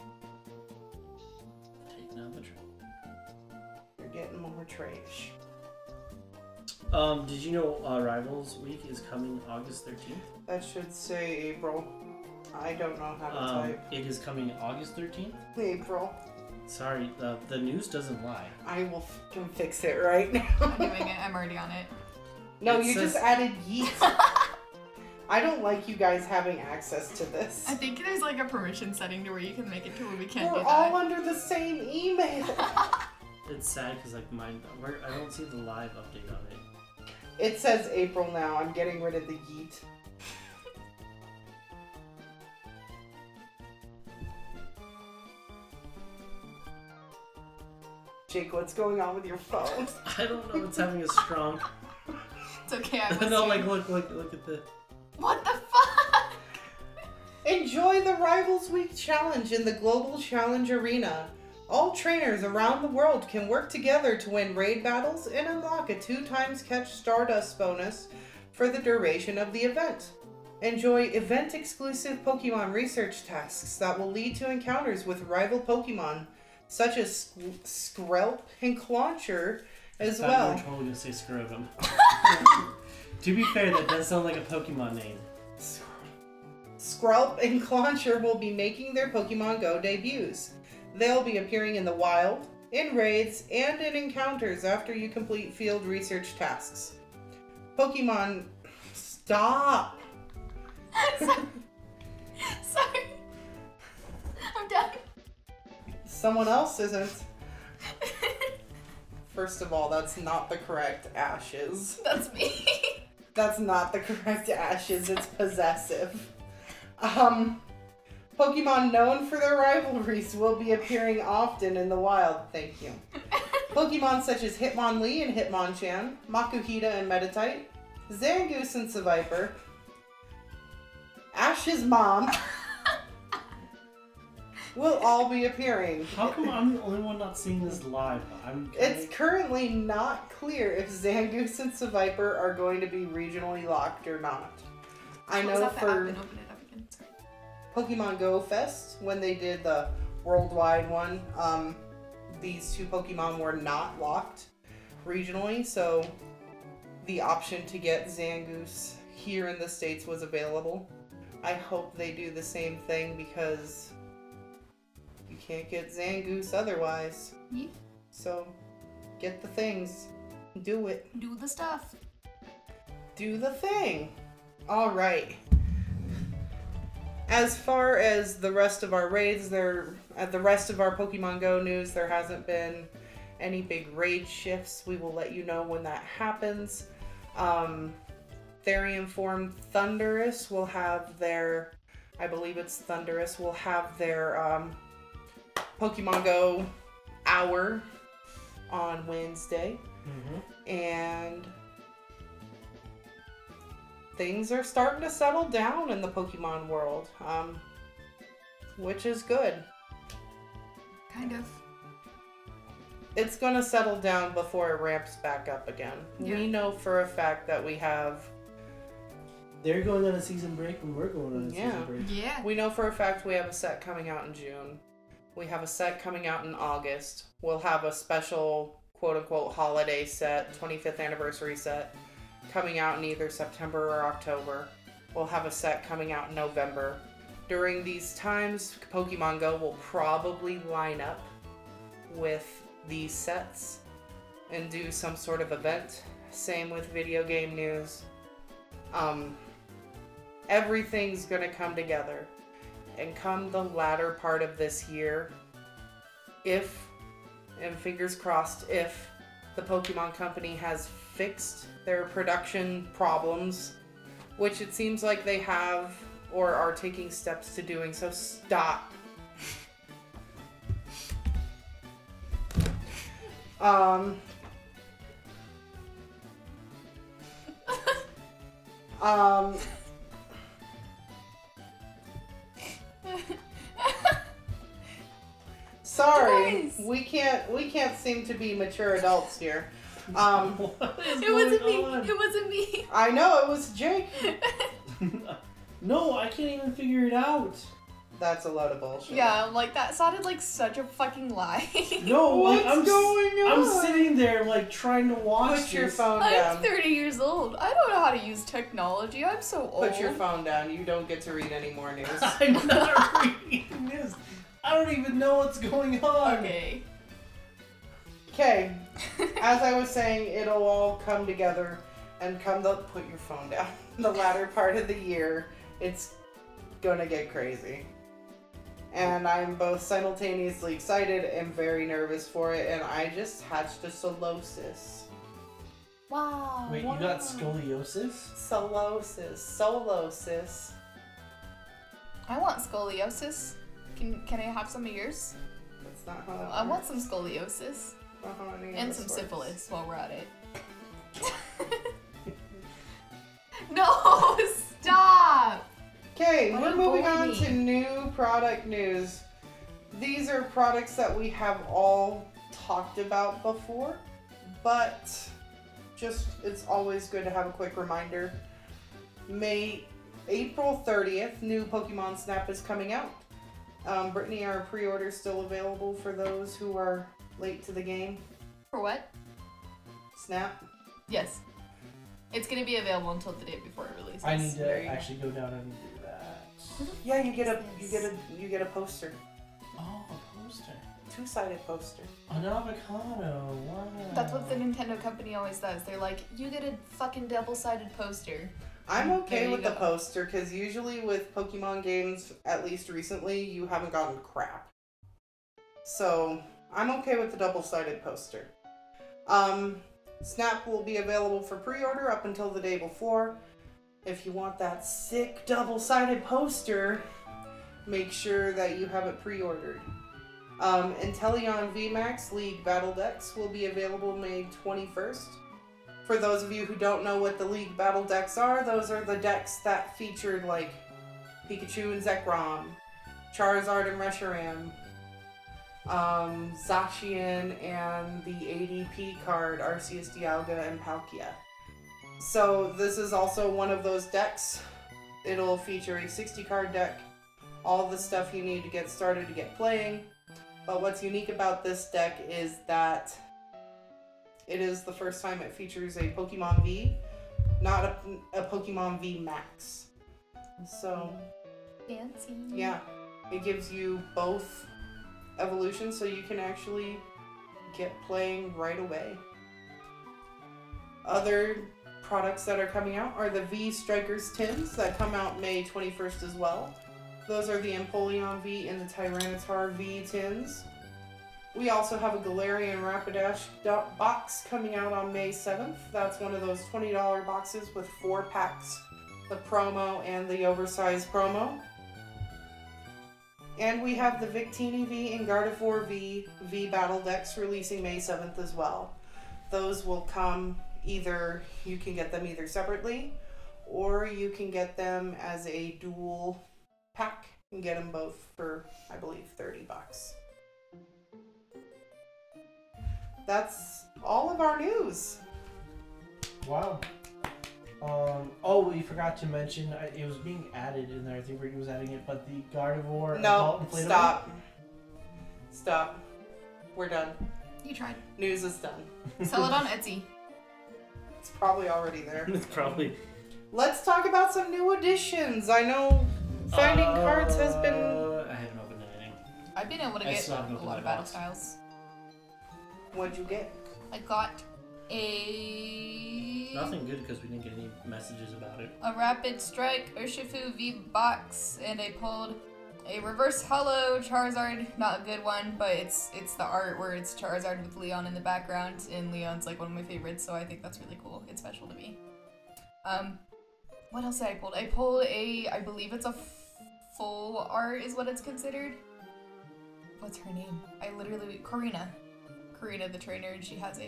Taking out the trouble. You're getting more trash. Did you know Rivals Week is coming August 13th? That should say April. I don't know how to type. It is coming August 13th? April. Sorry, the news doesn't lie. I will fucking fix it right now. I'm doing it. I'm already on it. No, It you says- just added yeet. I don't like you guys having access to this. I think there's like a permission setting to where you can make it to where we can't We're do all that. under the same email. It's sad because like mine, I don't see the live update on it. It says April now. I'm getting rid of the yeet. Jake, what's going on with your phone? I don't know. It's having a strong. It's okay, I was No, here. like look at the. What the fuck? Enjoy the Rivals Week Challenge in the Global Challenge Arena. All trainers around the world can work together to win raid battles and unlock a 2x catch Stardust bonus for the duration of the event. Enjoy event-exclusive Pokemon research tasks that will lead to encounters with rival Pokemon, such as Skrelp and Clauncher as I thought well. you were totally gonna say Scrotum. To be fair, that does sound like a Pokemon name. Skrelp and Clauncher will be making their Pokemon Go debuts. They'll be appearing in the wild, in raids, and in encounters after you complete field research tasks. Pokemon... Stop! Sorry. I'm done. Someone else isn't. First of all, that's not the correct Ashes. That's me. That's not the correct Ashes, it's possessive. Pokemon known for their rivalries will be appearing often in the wild. Thank you. Pokemon such as Hitmonlee and Hitmonchan, Makuhita and Meditite, Zangoose and Seviper, Ash's mom will all be appearing. How come I'm the only one not seeing this live? It's currently not clear if Zangoose and Seviper are going to be regionally locked or not. I know Close out the app for and open it up again. Sorry. Pokemon Go Fest, when they did the worldwide one, these two Pokemon were not locked regionally, so the option to get Zangoose here in the States was available. I hope they do the same thing because you can't get Zangoose otherwise. Yeet. So, get the things. Do it. Do the stuff. Do the thing. Alright. As far as the rest of our raids, the rest of our Pokemon Go news, there hasn't been any big raid shifts. We will let you know when that happens. Therian Form Thundurus will have their, I believe it's Thundurus, will have their Pokemon Go hour on Wednesday. And things are starting to settle down in the Pokemon world, which is good. Kind of. It's going to settle down before it ramps back up again. Yeah. We know for a fact that we have... They're going on a season break and we're going on a season break. Yeah. We know for a fact we have a set coming out in June. We have a set coming out in August. We'll have a special quote-unquote holiday set, 25th anniversary set, coming out in either September or October. We'll have a set coming out in November. During these times, Pokemon Go will probably line up with these sets and do some sort of event. Same with video game news. Everything's gonna come together. And come the latter part of this year, if, and fingers crossed, if the Pokemon Company has fixed their production problems, which it seems like they have or are taking steps to doing, so stop. Sorry, Guys. we can't seem to be mature adults here. What is It wasn't going me. on? It wasn't me. I know it was Jake. No, I can't even figure it out. That's a load of bullshit. Yeah, like that sounded like such a fucking lie. No, like What's going on? I'm sitting there like trying to watch Put your this. phone I'm down. 30 years old. I don't know how to use technology. I'm so old. Put your phone down. You don't get to read any more news. I'm not reading this. I don't even know what's going on. Okay. Okay. As I was saying, it'll all come together and put your phone down. the latter part of the year, it's gonna get crazy. And I'm both simultaneously excited and very nervous for it, and I just hatched a Solosis. Wow. Wait, you got scoliosis? Solosis. I want scoliosis. Can I have some of yours? That's not how that I want works. some scoliosis. Not how any of And this some works. syphilis while we're at it. No, stop! Okay, What we're a moving boy on me. to new product news. These are products that we have all talked about before, but just it's always good to have a quick reminder. April 30th, new Pokemon Snap is coming out. Brittany, are pre-orders still available for those who are late to the game? For what? Snap? Yes. It's gonna be available until the day before it releases. I need There to you go. actually go down and do that. Yeah, you get a poster. Oh, a poster. Two-sided poster. An avocado. Wow. That's what the Nintendo company always does. They're like, you get a fucking double-sided poster. I'm okay There you with the go. poster because usually with Pokemon games, at least recently, you haven't gotten crap. So I'm okay with the double-sided poster. Snap will be available for pre-order up until the day before. If you want that sick double-sided poster, make sure that you have it pre-ordered. Inteleon VMAX League Battle Decks will be available May 21st. For those of you who don't know what the League Battle decks are, those are the decks that featured like Pikachu and Zekrom, Charizard and Reshiram, Zacian and the ADP card Arceus Dialga and Palkia. So this is also one of those decks. It'll feature a 60 card deck, all the stuff you need to get started to get playing. But what's unique about this deck is that it is the first time it features a Pokemon V, not a Pokemon V Max. So, Fancy. yeah, it gives you both evolutions so you can actually get playing right away. Other products that are coming out are the V Strikers tins that come out May 21st as well. Those are the Empoleon V and the Tyranitar V tins. We also have a Galarian Rapidash box coming out on May 7th. That's one of those $20 boxes with 4 packs, the promo and the oversized promo. And we have the Victini V and Gardevoir V battle decks releasing May 7th as well. Those will come either, you can get them either separately, or you can get them as a dual pack and get them both for, I believe, $30. That's all of our news. Wow. Oh, we forgot to mention, it was being added in there. I think Brittany was adding it, but the Gardevoir No, adult inflatable. Stop. We're done. You tried. News is done. Sell it on Etsy. It's probably already there. It's probably. Let's talk about some new additions. I know finding cards has been... I haven't opened anything. I've been able to I get still haven't a opened lot my of battle box. styles. What'd you get? I got a... Nothing good because we didn't get any messages about it. A Rapid Strike Urshifu V box, and I pulled a Reverse Hollow Charizard. Not a good one, but it's the art where it's Charizard with Leon in the background, and Leon's like one of my favorites, so I think that's really cool. It's special to me. What else did I pull? I pulled I believe it's a full art is what it's considered. What's her name? Karina the trainer, and she has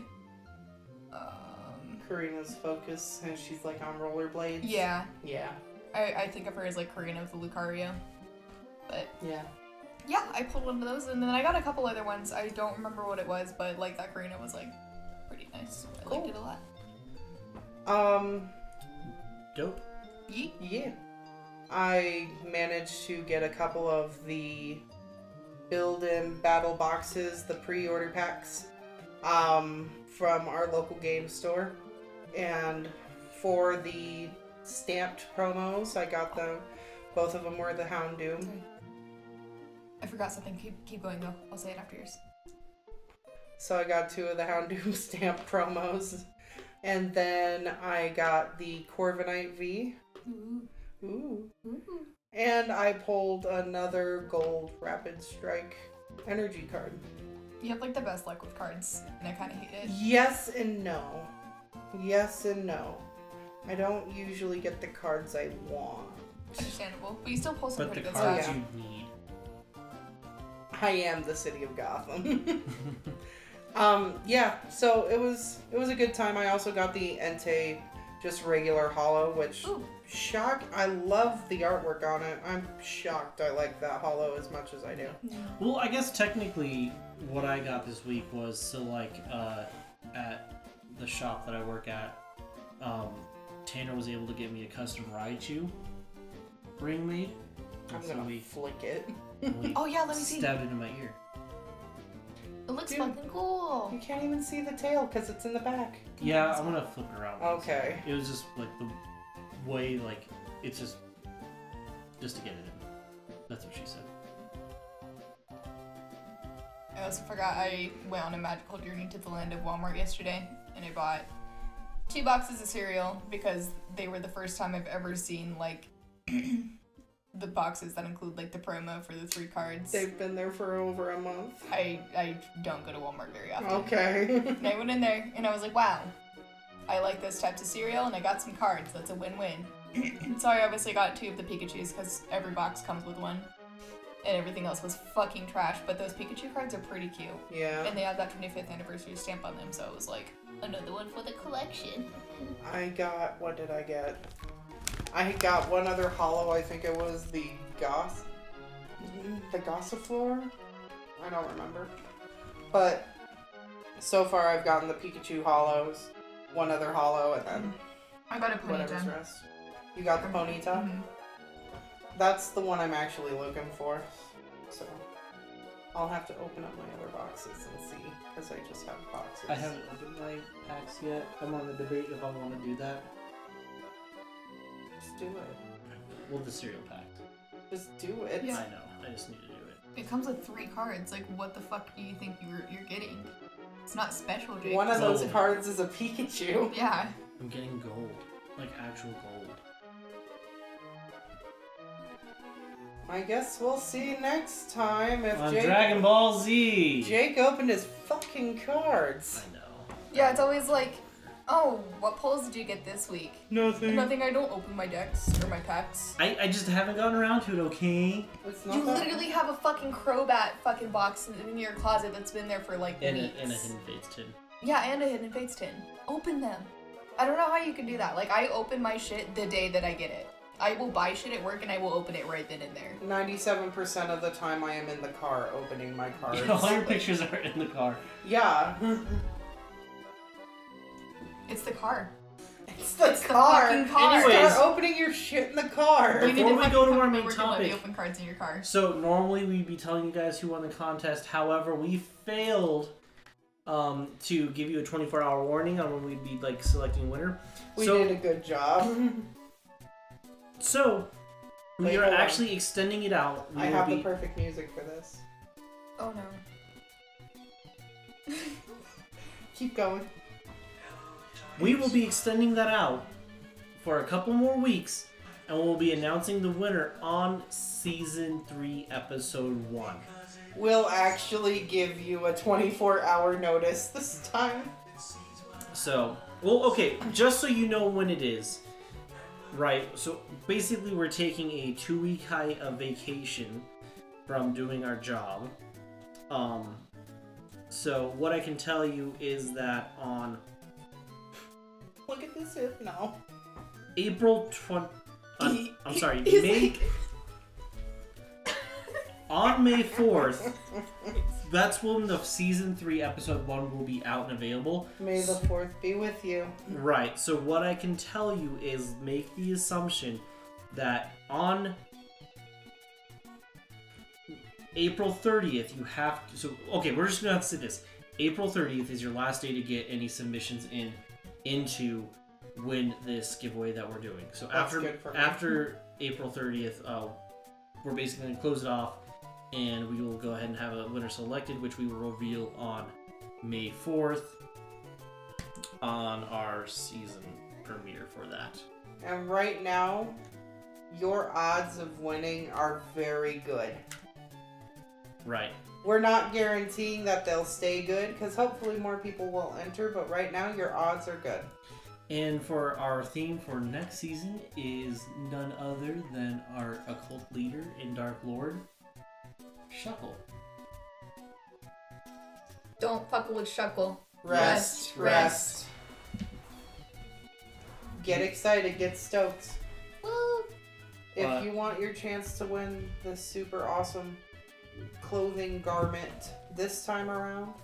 Karina's focus, and she's like on rollerblades. yeah. Yeah. I think of her as like Karina with the Lucario. But Yeah. yeah, I pulled one of those, and then I got a couple other ones. I don't remember what it was, but like that Karina was like pretty nice. I liked it a lot. Dope. Yeet. Yeah. I managed to get a couple of the build-in battle boxes, the pre-order packs, from our local game store. And for the stamped promos, I got them. Both of them were the Houndoom. Sorry. I forgot something. Keep going though. I'll say it after yours. So I got 2 of the Houndoom stamped promos. And then I got the Corviknight V. Ooh. And I pulled another gold Rapid Strike energy card. You have like the best luck with cards, and I kind of hate it. Yes and no. Yes and no. I don't usually get the cards I want. Understandable, but you still pull some But the pretty good cards stuff. you need. I am the city of Gotham. Yeah, so it was a good time. I also got the Entei just regular holo, which shocked. I love the artwork on it. I'm shocked I like that holo as much as I do. Well, I guess technically what I got this week was so like at the shop that I work at, Tanner was able to get me a custom Raichu ring made. I'm So gonna we flick it. Oh yeah, let me see. stabbed it in my ear. It looks Dude. fucking cool. You can't even see the tail because it's in the back. Yeah, I'm gonna flip it around. Okay. It was just like the way, like, it's just to get it in. That's what she said. I also forgot I went on a magical journey to the land of Walmart yesterday, and I bought 2 boxes of cereal because they were the first time I've ever seen like the boxes that include like the promo for the 3 cards. They've been there for over a month. I don't go to Walmart very often. Okay. And I went in there and I was like, wow, I like those types of cereal and I got some cards. That's a win-win. So I obviously got 2 of the Pikachus because every box comes with one. And everything else was fucking trash, but those Pikachu cards are pretty cute. Yeah. And they have that 25th anniversary stamp on them, so it was like, another one for the collection. I got, what did I get? I got one other holo, I think it was the Gossifleur? I don't remember. But so far I've gotten the Pikachu holos, one other holo, and then I got a whatever's Ponyta. rest. You got the Ponyta? Mm-hmm. That's the one I'm actually looking for. So I'll have to open up my other boxes and see, because I just have boxes. I haven't opened my packs yet. I'm on the debate if I want to do that. Just do it. Well, the cereal pack. Just do it. Yeah. I know. I just need to do it. It comes with 3 cards. Like, what the fuck do you think you're getting? It's not special, Jake. One of those Gold. cards is a Pikachu. Yeah. I'm getting gold. Like actual gold. I guess we'll see next time if On Jake, Dragon Ball Z! Jake opened his fucking cards. I know. Yeah, it's always like, oh, what pulls did you get this week? Nothing. Nothing, I don't open my decks or my packs. I just haven't gotten around to it, okay? It's not You that- literally have a fucking Crobat fucking box in your closet that's been there for like And weeks. a Hidden Fates tin. Yeah, and a Hidden Fates tin. Open them. I don't know how you can do that. Like, I open my shit the day that I get it. I will buy shit at work and I will open it right then and there. 97% of the time I am in the car opening my cards. All your pictures are in the car. Yeah. It's the car. It's the It's the car. fucking car. Anyways. Start opening your shit in the car. You need Before we fucking go to come our my main work and let me topic. open cards in your car. So normally we'd be telling you guys who won the contest. However, we failed to give you a 24-hour warning on when we'd be like selecting a winner. We so, did a good job. So we Wait, are hold on. actually extending it out. We I will have be, the perfect music for this. Oh no. Keep going. We will be extending that out for a couple more weeks, and we'll be announcing the winner on Season 3, Episode 1. We'll actually give you a 24-hour notice this time. So, well, okay, just so you know when it is, right? So, basically, we're taking a 2-week vacation from doing our job. So, what I can tell you is that on Look at this hip now. April 20... I'm sorry, He's May... like- On May 4th, that's when the Season 3, Episode 1 will be out and available. May the 4th be with you. Right, so what I can tell you is make the assumption that on April 30th, you have to... So, okay, we're just going to have to say this. April 30th is your last day to get any submissions into win this giveaway that we're doing. So That's good for me. after April 30th, we're basically going to close it off, and we will go ahead and have a winner selected, which we will reveal on May 4th. on our season premiere for that. And right now, your odds of winning are very good. Right. We're not guaranteeing that they'll stay good, because hopefully more people will enter, but right now your odds are good. And for our theme for next season is none other than our occult leader and Dark Lord, Shuckle. Don't fuck with Shuckle. Rest. Get excited, get stoked. Woo! If you want your chance to win this super awesome clothing garment this time around,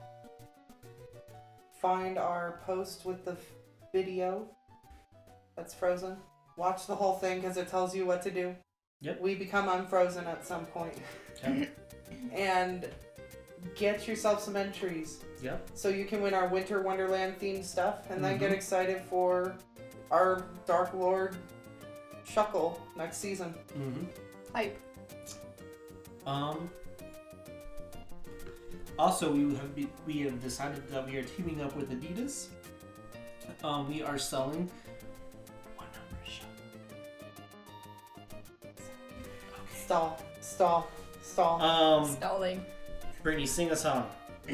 find our post with the video that's frozen. Watch the whole thing because it tells you what to do. Yep. We become unfrozen at some point. Yep. And get yourself some entries. Yep. So you can win our Winter Wonderland themed stuff and then get Mhm. excited for our Dark Lord Shuckle next season. Mm-hmm. Hype. Also, we have decided that we are teaming up with Adidas. We are selling 100 shop. Stall. Stalling. Brittany, sing a song.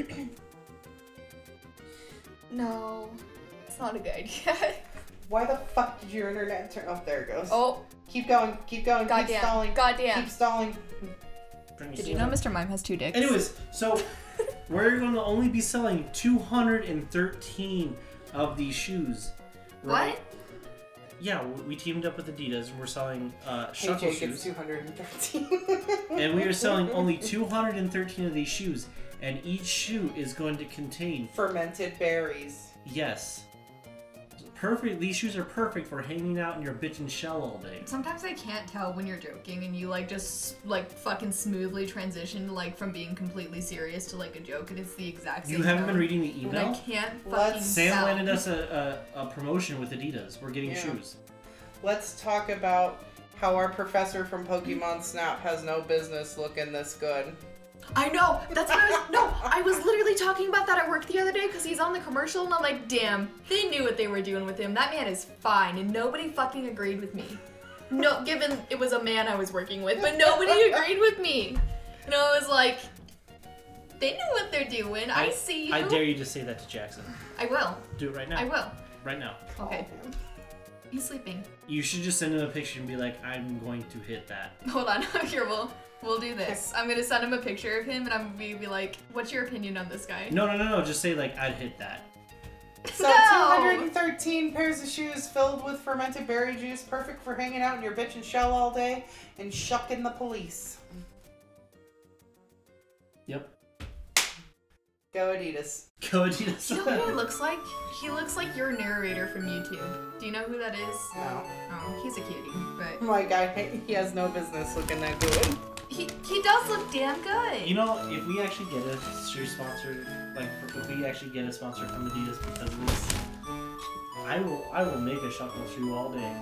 No. It's not a good idea. Why the fuck did your internet turn? Oh, there it goes. Oh. Keep going. Keep stalling. Goddamn. Keep stalling. Brittany, Did sing you a know song. Mr. Mime has 2 dicks? Anyways, so we're going to only be selling 213 of these shoes. What? Yeah, we teamed up with Adidas and we're selling Hey Shuckle Jake, it's shoes. 213. And we are selling only 213 of these shoes. And each shoe is going to contain, fermented berries. yes, perfect. These shoes are perfect for hanging out in your bitchin' shell all day. Sometimes I can't tell when you're joking and you like just like fucking smoothly transition like from being completely serious to like a joke and it's the exact same You haven't tone. been reading the And email? I can't fucking Let's- Sam tell. landed us a promotion with Adidas. We're getting Yeah. shoes. Let's talk about how our professor from Pokemon Snap has no business looking this good. I know. That's what I was literally talking about that at work the other day because he's on the commercial and I'm like, damn, they knew what they were doing with him. That man is fine and nobody fucking agreed with me. No, given it was a man I was working with, but nobody agreed with me. And I was like, they knew what they're doing. I see you. I dare you to say that to Jackson. I will. Do it right now. I will. Right now. Okay. He's sleeping. You should just send him a picture and be like, I'm going to hit that. Hold on. Here, we'll do this. I'm gonna send him a picture of him and I'm gonna be like, what's your opinion on this guy? No. Just say, like, I'd hit that. So No! 213 pairs of shoes filled with fermented berry juice, perfect for hanging out in your bitchin' shell all day and shucking the police. Yep. Go Adidas. Go Adidas. You know who he looks like? He looks like your narrator from YouTube. Do you know who that is? No. Oh, he's a cutie, but My guy, he has no business looking that good. he does look damn good. You know, if we actually get a shoe sponsor, like if we actually get a sponsor from Adidas because of this, I will make a Shuckle shoe all day.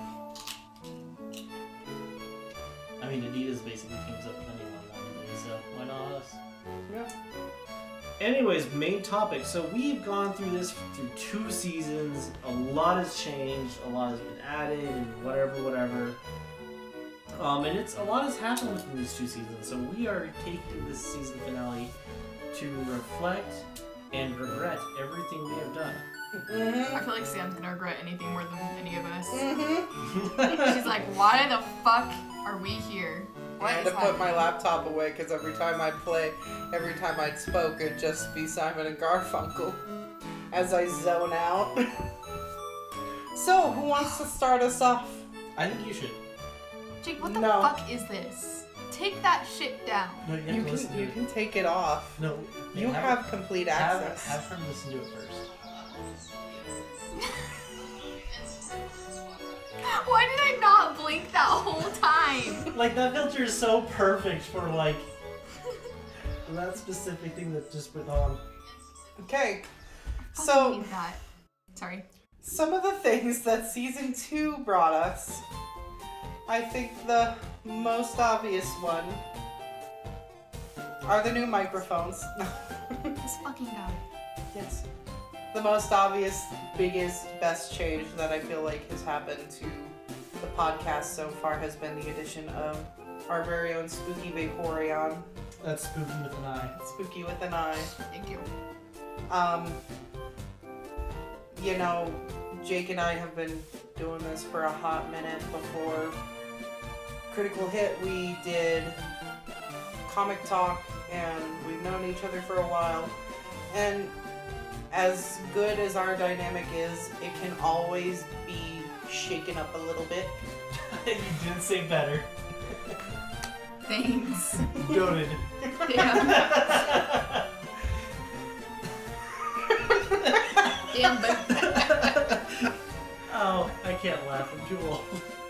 I mean, Adidas basically teams up with anyone nowadays, so why not us? Yeah. Anyways, main topic. So we've gone through this through 2 seasons. A lot has changed. A lot has been added, and whatever. And it's a lot has happened within these 2 seasons. So we are taking this season finale to reflect and regret everything we have done. Mm-hmm. I feel like Sam's gonna regret anything more than any of us. Mm-hmm. She's like, why the fuck are we here? I What had is to put my happening? laptop away because every time I'd spoke, it'd just be Simon and Garfunkel as I zone out. So, who wants to start us off? I think you should. Jake, what the No. fuck is this? Take that shit down. No, you have You can take it off. No, You have complete access. Have her listen to it first. Why did I not blink that whole time? Like, that filter is so perfect for, like, that specific thing that just went on. Okay. I So, need that. Sorry. some of the things that season 2 brought us, I think the most obvious one are the new microphones. This fucking guy. Yes. The most obvious, biggest, best change that I feel like has happened to the podcast so far has been the addition of our very own Spooky Vaporeon. That's Spooky with an eye. Spooky with an eye. Thank you. You know, Jake and I have been doing this for a hot minute. Before Critical Hit, we did Comic Talk, and we've known each other for a while. And as good as our dynamic is, it can always be shaken up a little bit. You didn't say better. Thanks. Noted. Damn. Damn, but Oh, I can't laugh. I'm too old.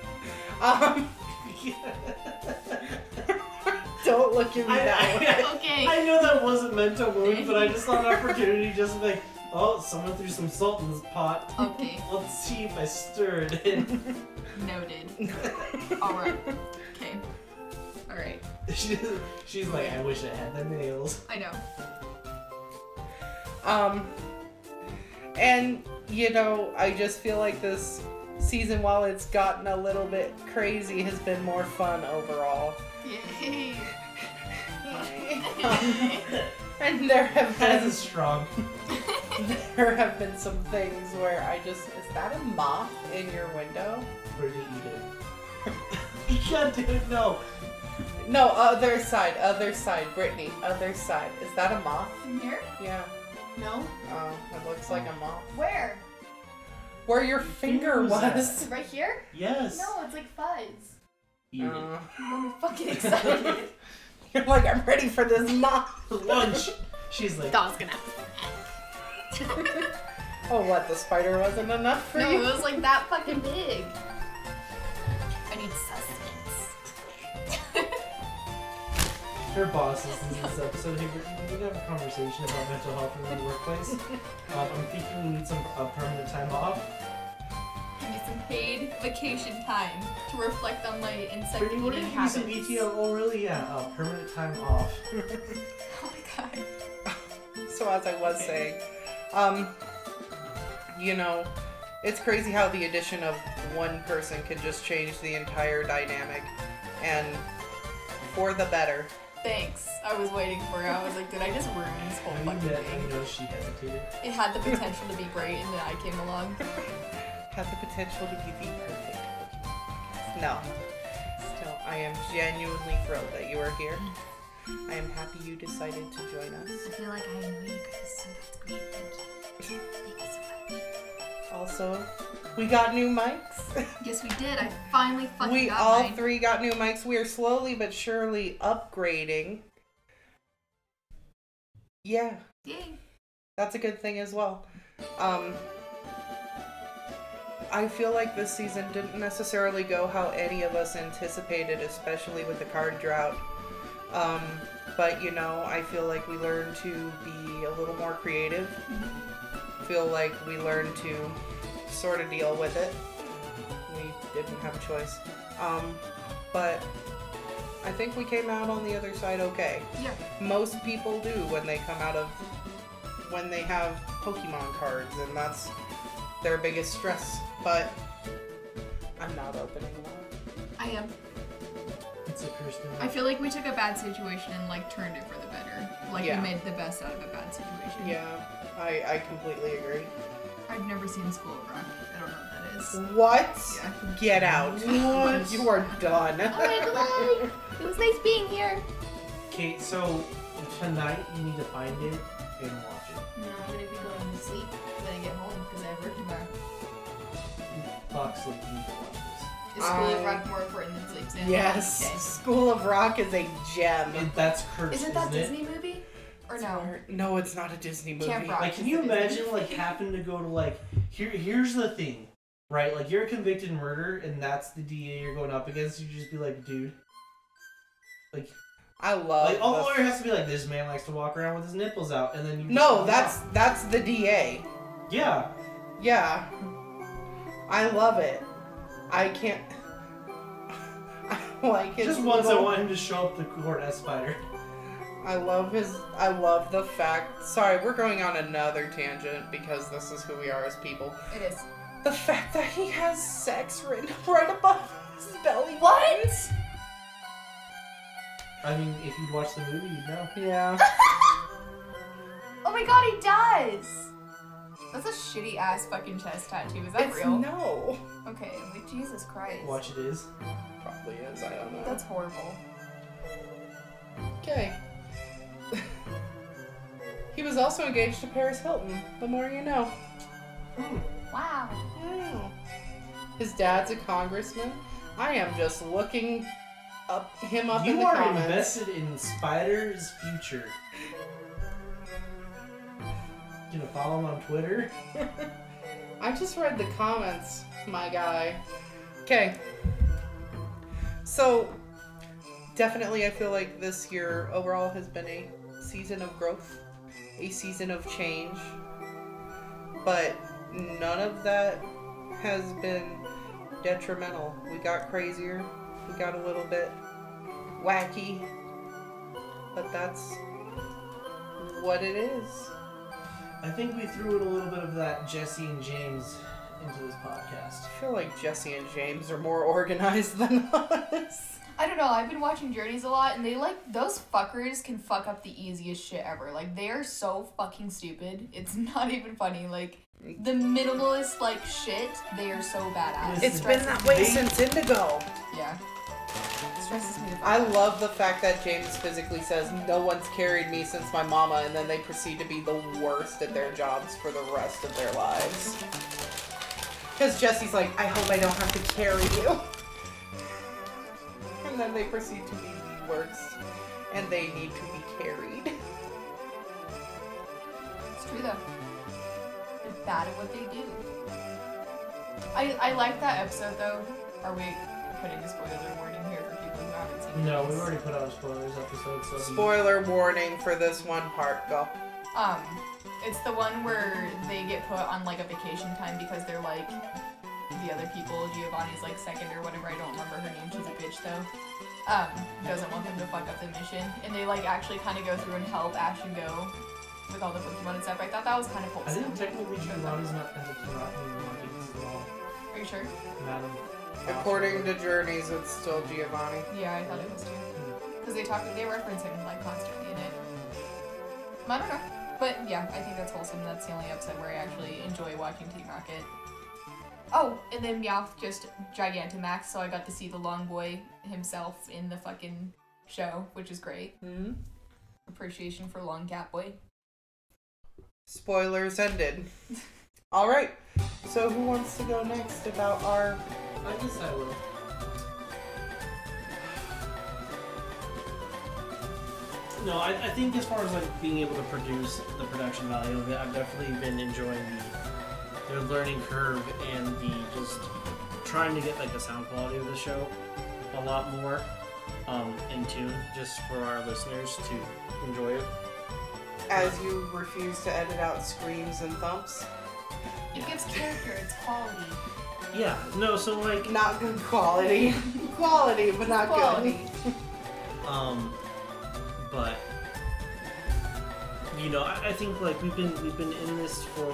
Don't look at me that way. okay. I know that wasn't meant to wound, but I just saw an opportunity just like, oh, someone threw some salt in this pot. Okay. Let's see if I stir it in. Noted. Alright. Okay. Alright. She's like, I wish I had the nails. I know. And, you know, I just feel like this season, while it's gotten a little bit crazy, has been more fun overall. Yay. And there have That's been strong. there have been some things where I just, is that a moth in your window? Where did you eat it? God, dude, no. No, other side, Brittany, other side. Is that a moth? In here? Yeah. No. Oh, it looks like a moth. Where? Where your finger was was. Right here? Yes. No, it's like fuzz. Eat it. You got me fucking excited. You're like, I'm ready for this moth. Lunch. She's like, Dog's gonna. Oh, what? The spider wasn't enough for No, you? it was like that fucking big. I need sustenance. her boss listens to this episode. Hey, we can have a conversation about mental health in the workplace. I'm thinking we need some permanent time off. Give me some paid vacation time to reflect on my insect Brittany, what eating if you give habits. me some PTO? Oh, really? Yeah, permanent time off. Oh my god. So as I was saying, you know, it's crazy how the addition of one person can just change the entire dynamic, and for the better. Thanks. I was waiting for it. I was like, did I just ruin this whole When you fucking met, I thing? know she hesitated. It had the potential to be great, and then I came along. Have the potential to be the perfect podcast. No. Still, I am genuinely thrilled that you are here. I am happy you decided to join us. I feel like I know you guys, so that's great. Thank you. Thank you so much. Also, we got new mics. Yes, we did. I finally fucking We got all mine. three got new mics. We are slowly but surely upgrading. Yeah, Yay. that's a good thing as well. I feel like this season didn't necessarily go how any of us anticipated, especially with the card drought. But you know, I feel like we learned to be a little more creative. Feel like we learned to sort of deal with it. We didn't have a choice. But I think we came out on the other side okay. Yeah. Most people do when they come out of, when they have Pokemon cards, and that's their biggest stress. But I'm not opening one. I am. It's a curse. I feel like we took a bad situation and like turned it for the better. Like Yeah. we made the best out of a bad situation. Yeah, I completely agree. I've never seen School of Rock. I don't know what that is. What? Yeah. Get out. What? You are done. Alright, it was nice being here. Okay, so tonight you need to find it and watch it. No, I'm gonna be going to sleep when I get home because I have work tomorrow. Fox, like, you need to watch this. Is School of Rock more important than Sleep Stand? Yes. Okay. School of Rock is a gem. And that's cursed, Isn't that it? Disney movie? Or no? No, it's not a Disney movie. Camp Rock. Like, can you imagine, like, having to go to, like, here's the thing, right? Like, you're a convicted murderer, and that's the DA you're going up against. You just be like, dude. Like, I love. all the lawyer has to be like, this man likes to walk around with his nipples out, and then you. No, that's the DA. Yeah. Yeah. I love it. I can't. I like his Just once I little- want him to show up to court as Spider. I love the fact. Sorry, we're going on another tangent because this is who we are as people. It is. The fact that he has sex written right above his belly. What? I mean, if you'd watch the movie, you'd know. Yeah. Oh my god, he does! That's a shitty ass fucking chest tattoo. Is that It's real? No. Okay, like Jesus Christ. Watch it is. Probably is. I don't know. That's horrible. Okay. He was also engaged to Paris Hilton. The more you know. Wow. Wow. His dad's a congressman. I am just looking him up in the You are comments. invested in Spider's future. You gonna follow him on Twitter? I just read the comments, my guy. Okay. So, definitely I feel like this year overall has been a season of growth, a season of change, but none of that has been detrimental. We got crazier, we got a little bit wacky, but that's what it is. I think we threw in a little bit of that Jesse and James into this podcast. I feel like Jesse and James are more organized than us. I don't know, I've been watching Journeys a lot, and those fuckers can fuck up the easiest shit ever. Like, they are so fucking stupid. It's not even funny. Like, the minimalist, shit, they are so badass. It's been that way since Indigo. Yeah. It stresses me the fuck I out. love the fact that James physically says, no one's carried me since my mama, and then they proceed to be the worst at their jobs for the rest of their lives. Because Jesse's like, I hope I don't have to carry you. And then they proceed to be the worst, and they need to be carried. It's true, though. They're bad at what they do. I like that episode, though. Are we putting a spoiler warning here for people who haven't seen it? No, we've already put out a spoilers episode, so... Spoiler warning for this one part, go. It's the one where they get put on, a vacation time because they're, the other people, Giovanni's, second or whatever, I don't remember her name, she's a bitch, though, doesn't want them to fuck up the mission, and they, actually kind of go through and help Ash and Go with all the Pokemon and stuff. I thought that was kind of I wholesome. think technically Giovanni's not as a markings at all. Are you sure? Madam. According to Journeys, it's still Giovanni. Yeah, I thought it was too. Because they reference him, constantly in it. I don't know. But, yeah, I think that's wholesome. That's the only episode where I actually enjoy watching Team Rocket. Oh, and then Meowth just Gigantamax, so I got to see the long boy himself in the fucking show, which is great. Mm-hmm. Appreciation for Long Cat Boy. Spoilers ended. Alright, so who wants to go next about our... I guess I will. No, I think as far as being able to produce the production value of it, I've definitely been enjoying the learning curve and the just trying to get the sound quality of the show a lot more in tune, just for our listeners to enjoy it. As you refuse to edit out screams and thumps. It gives character, it's quality. Yeah, no, so Not good quality. Quality, but not Quality. good. But I think we've been in this for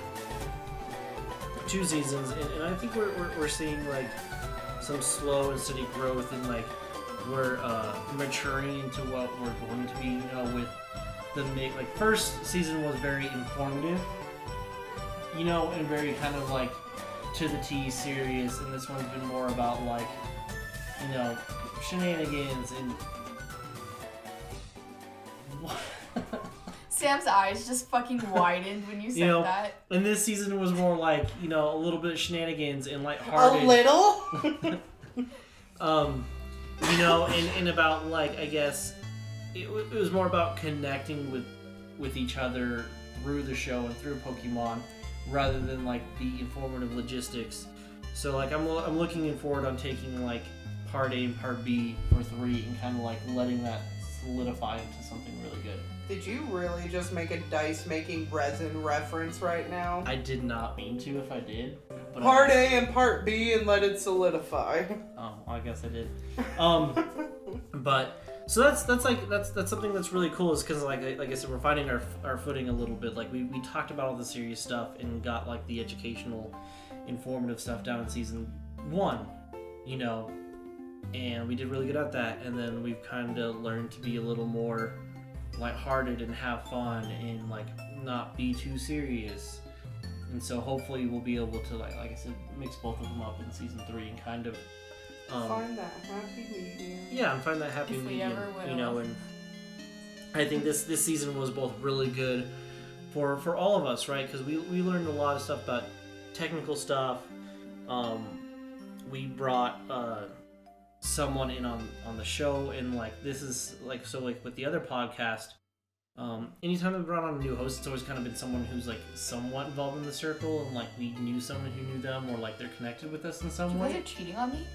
2 seasons, and I think we're seeing some slow and steady growth, and we're maturing into what we're going to be. With the first season was very informative, and very kind of to the T serious, and this one's been more about shenanigans and. Sam's eyes just fucking widened when you said that. And this season was more a little bit of shenanigans and lighthearted. A little? And about I guess it was more about connecting with each other through the show and through Pokemon, rather than the informative logistics. So I'm looking forward on taking part A and part B for 3 and kind of letting that solidify into something really good. Did you really just make a dice-making resin reference right now? I did not mean to. If I did, but Part A and part B, and let it solidify. Oh, I guess I did. But So that's something that's really cool, is because like I said, we're finding our footing a little bit. Like we talked about all the serious stuff and got like the educational, informative stuff down in season 1, you know, and we did really good at that. And then we've kind of learned to be a little more lighthearted and have fun and like not be too serious. And so hopefully we'll be able to like I said, mix both of them up in season 3 and kind of find that happy medium. Yeah, and find that happy medium. You know, and I think this season was both really good for all of us, right? Because we learned a lot of stuff about technical stuff. We brought someone in on the show, and like this is like so like with the other podcast. Anytime we brought on a new host, it's always kind of been someone who's like somewhat involved in the circle, and like we knew someone who knew them, or like they're connected with us in some way. You guys are cheating on me?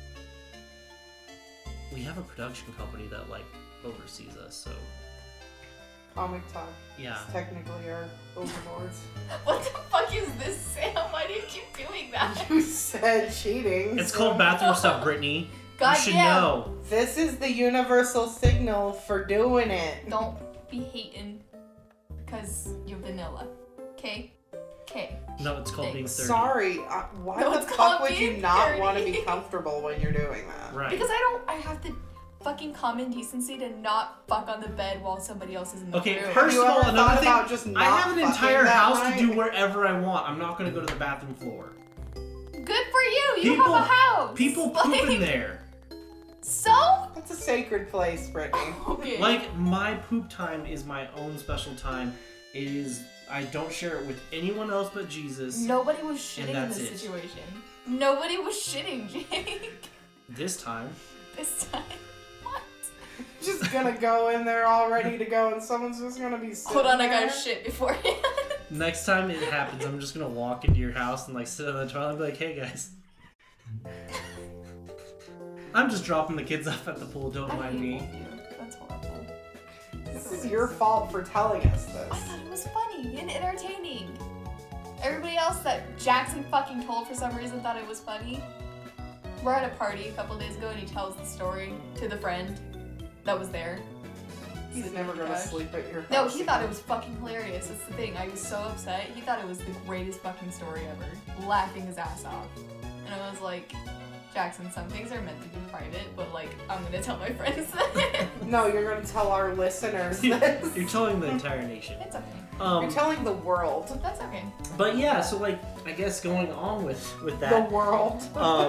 We have a production company that like oversees us, so. Comic Talk. Yeah. It's technically our overlords. What the fuck is this, Sam? Why do you keep doing that? You said cheating. It's called bathroom stuff, Brittany. God you should damn. know. This is the universal signal for doing it. Don't be hating because you're vanilla. Okay? Okay. No, it's called being 30. Sorry. Why No, the it's fuck called would you being not want to 30. be comfortable when you're doing that? Right. Because I have the fucking common decency to not fuck on the bed while somebody else is in the Okay, room. first of Have you all, ever another thought thing, about just I not have an fucking entire that house night? to do wherever I want. I'm not going to go to the bathroom floor. Good for you. You have a house. People poop in there. So? That's a sacred place, Brittany. Okay. Like, my poop time is my own special time. It is, I don't share it with anyone else but Jesus. Nobody was shitting in that's this it. situation. Nobody was shitting, Jake. This time. This time. What? Just gonna go in there all ready to go, and someone's just gonna be sitting Hold on, I there. gotta shit beforehand. Next time it happens, I'm just going to walk into your house and like sit on the toilet and be like, hey guys. I'm just dropping the kids off at the pool, don't I mind hate me. both of you. That's horrible. This is your fault for telling us I this. thought it was funny and entertaining. Everybody else that Jackson fucking told for some reason thought it was funny. We're at a party a couple days ago and he tells the story to the friend that was there. He's never gonna sleep at your house. No, he thought it was fucking hilarious. That's the thing. I was so upset. He thought it was the greatest fucking story ever. Laughing his ass off. And I was like, Jackson, some things are meant to be private, but like, I'm gonna tell my friends that. No, you're gonna tell our listeners this. You're telling the entire nation. It's okay. You're telling the world. That's okay. But yeah, so like, I guess going on with The that. world.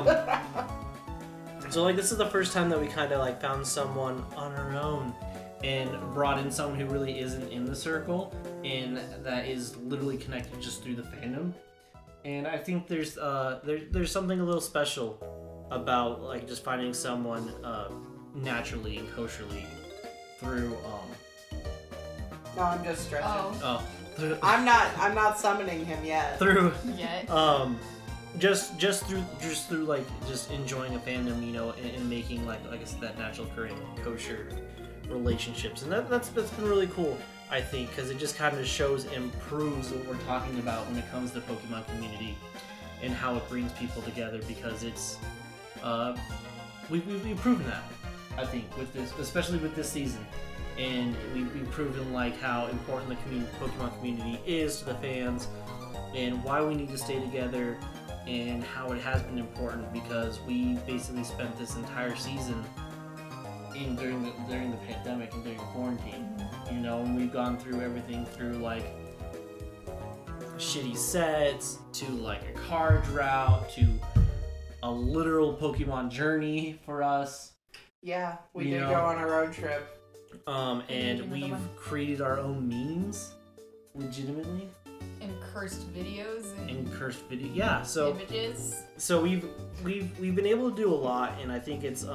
So like, this is the first time that we kind of like found someone on our own and brought in someone who really isn't in the circle and that is literally connected just through the fandom. And I think there's something a little special about like just finding someone naturally and kosherly through No, I'm just stretching. Oh. I'm not summoning him yet. through Yet. just through like just enjoying a fandom, you know, and making like I said, that natural occurring kosher relationships, and that's been really cool, I think, because it just kind of shows and proves what we're talking about when it comes to Pokemon community and how it brings people together, because it's we've proven that, I think, with this, especially with this season, and we've proven like how important the Pokemon community is to the fans and why we need to stay together, and how it has been important because we basically spent this entire season during the pandemic and during quarantine, you know, and we've gone through everything through like shitty sets to like a card drought to a literal Pokemon journey for us. Yeah, we You did know. go on a road trip. And another we've one. created our own memes, legitimately, And cursed videos and and cursed video. Yeah, so images. so we've been able to do a lot, and I think it's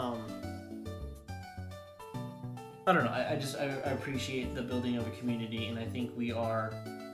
I don't know. I appreciate the building of a community, and I think we are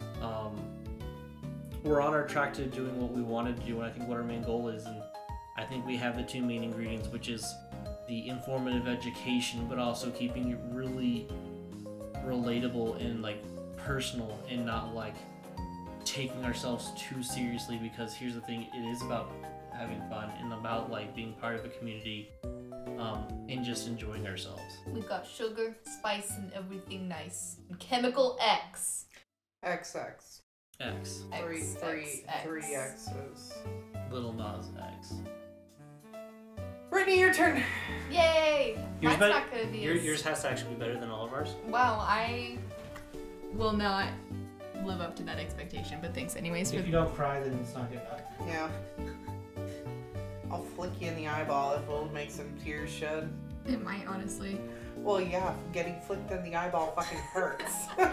we're on our track to doing what we wanted to do, and I think what our main goal is, and I think we have the two main ingredients, which is the informative education, but also keeping it really relatable and like personal, and not like taking ourselves too seriously, because here's the thing, it is about having fun and about like being part of a community and just enjoying ourselves. We got sugar, spice, and everything nice. And Chemical X. XX. X. Three X's. Little Nas X. Brittany, your turn. Yay! Yours, Mine's not gonna be yours has to actually be better than all of ours. Wow, I will not live up to that expectation, but thanks anyways. If you don't cry, then it's not good enough. Yeah. I'll flick you in the eyeball if it'll make some tears shed. It might, honestly. Well, yeah, getting flicked in the eyeball fucking hurts.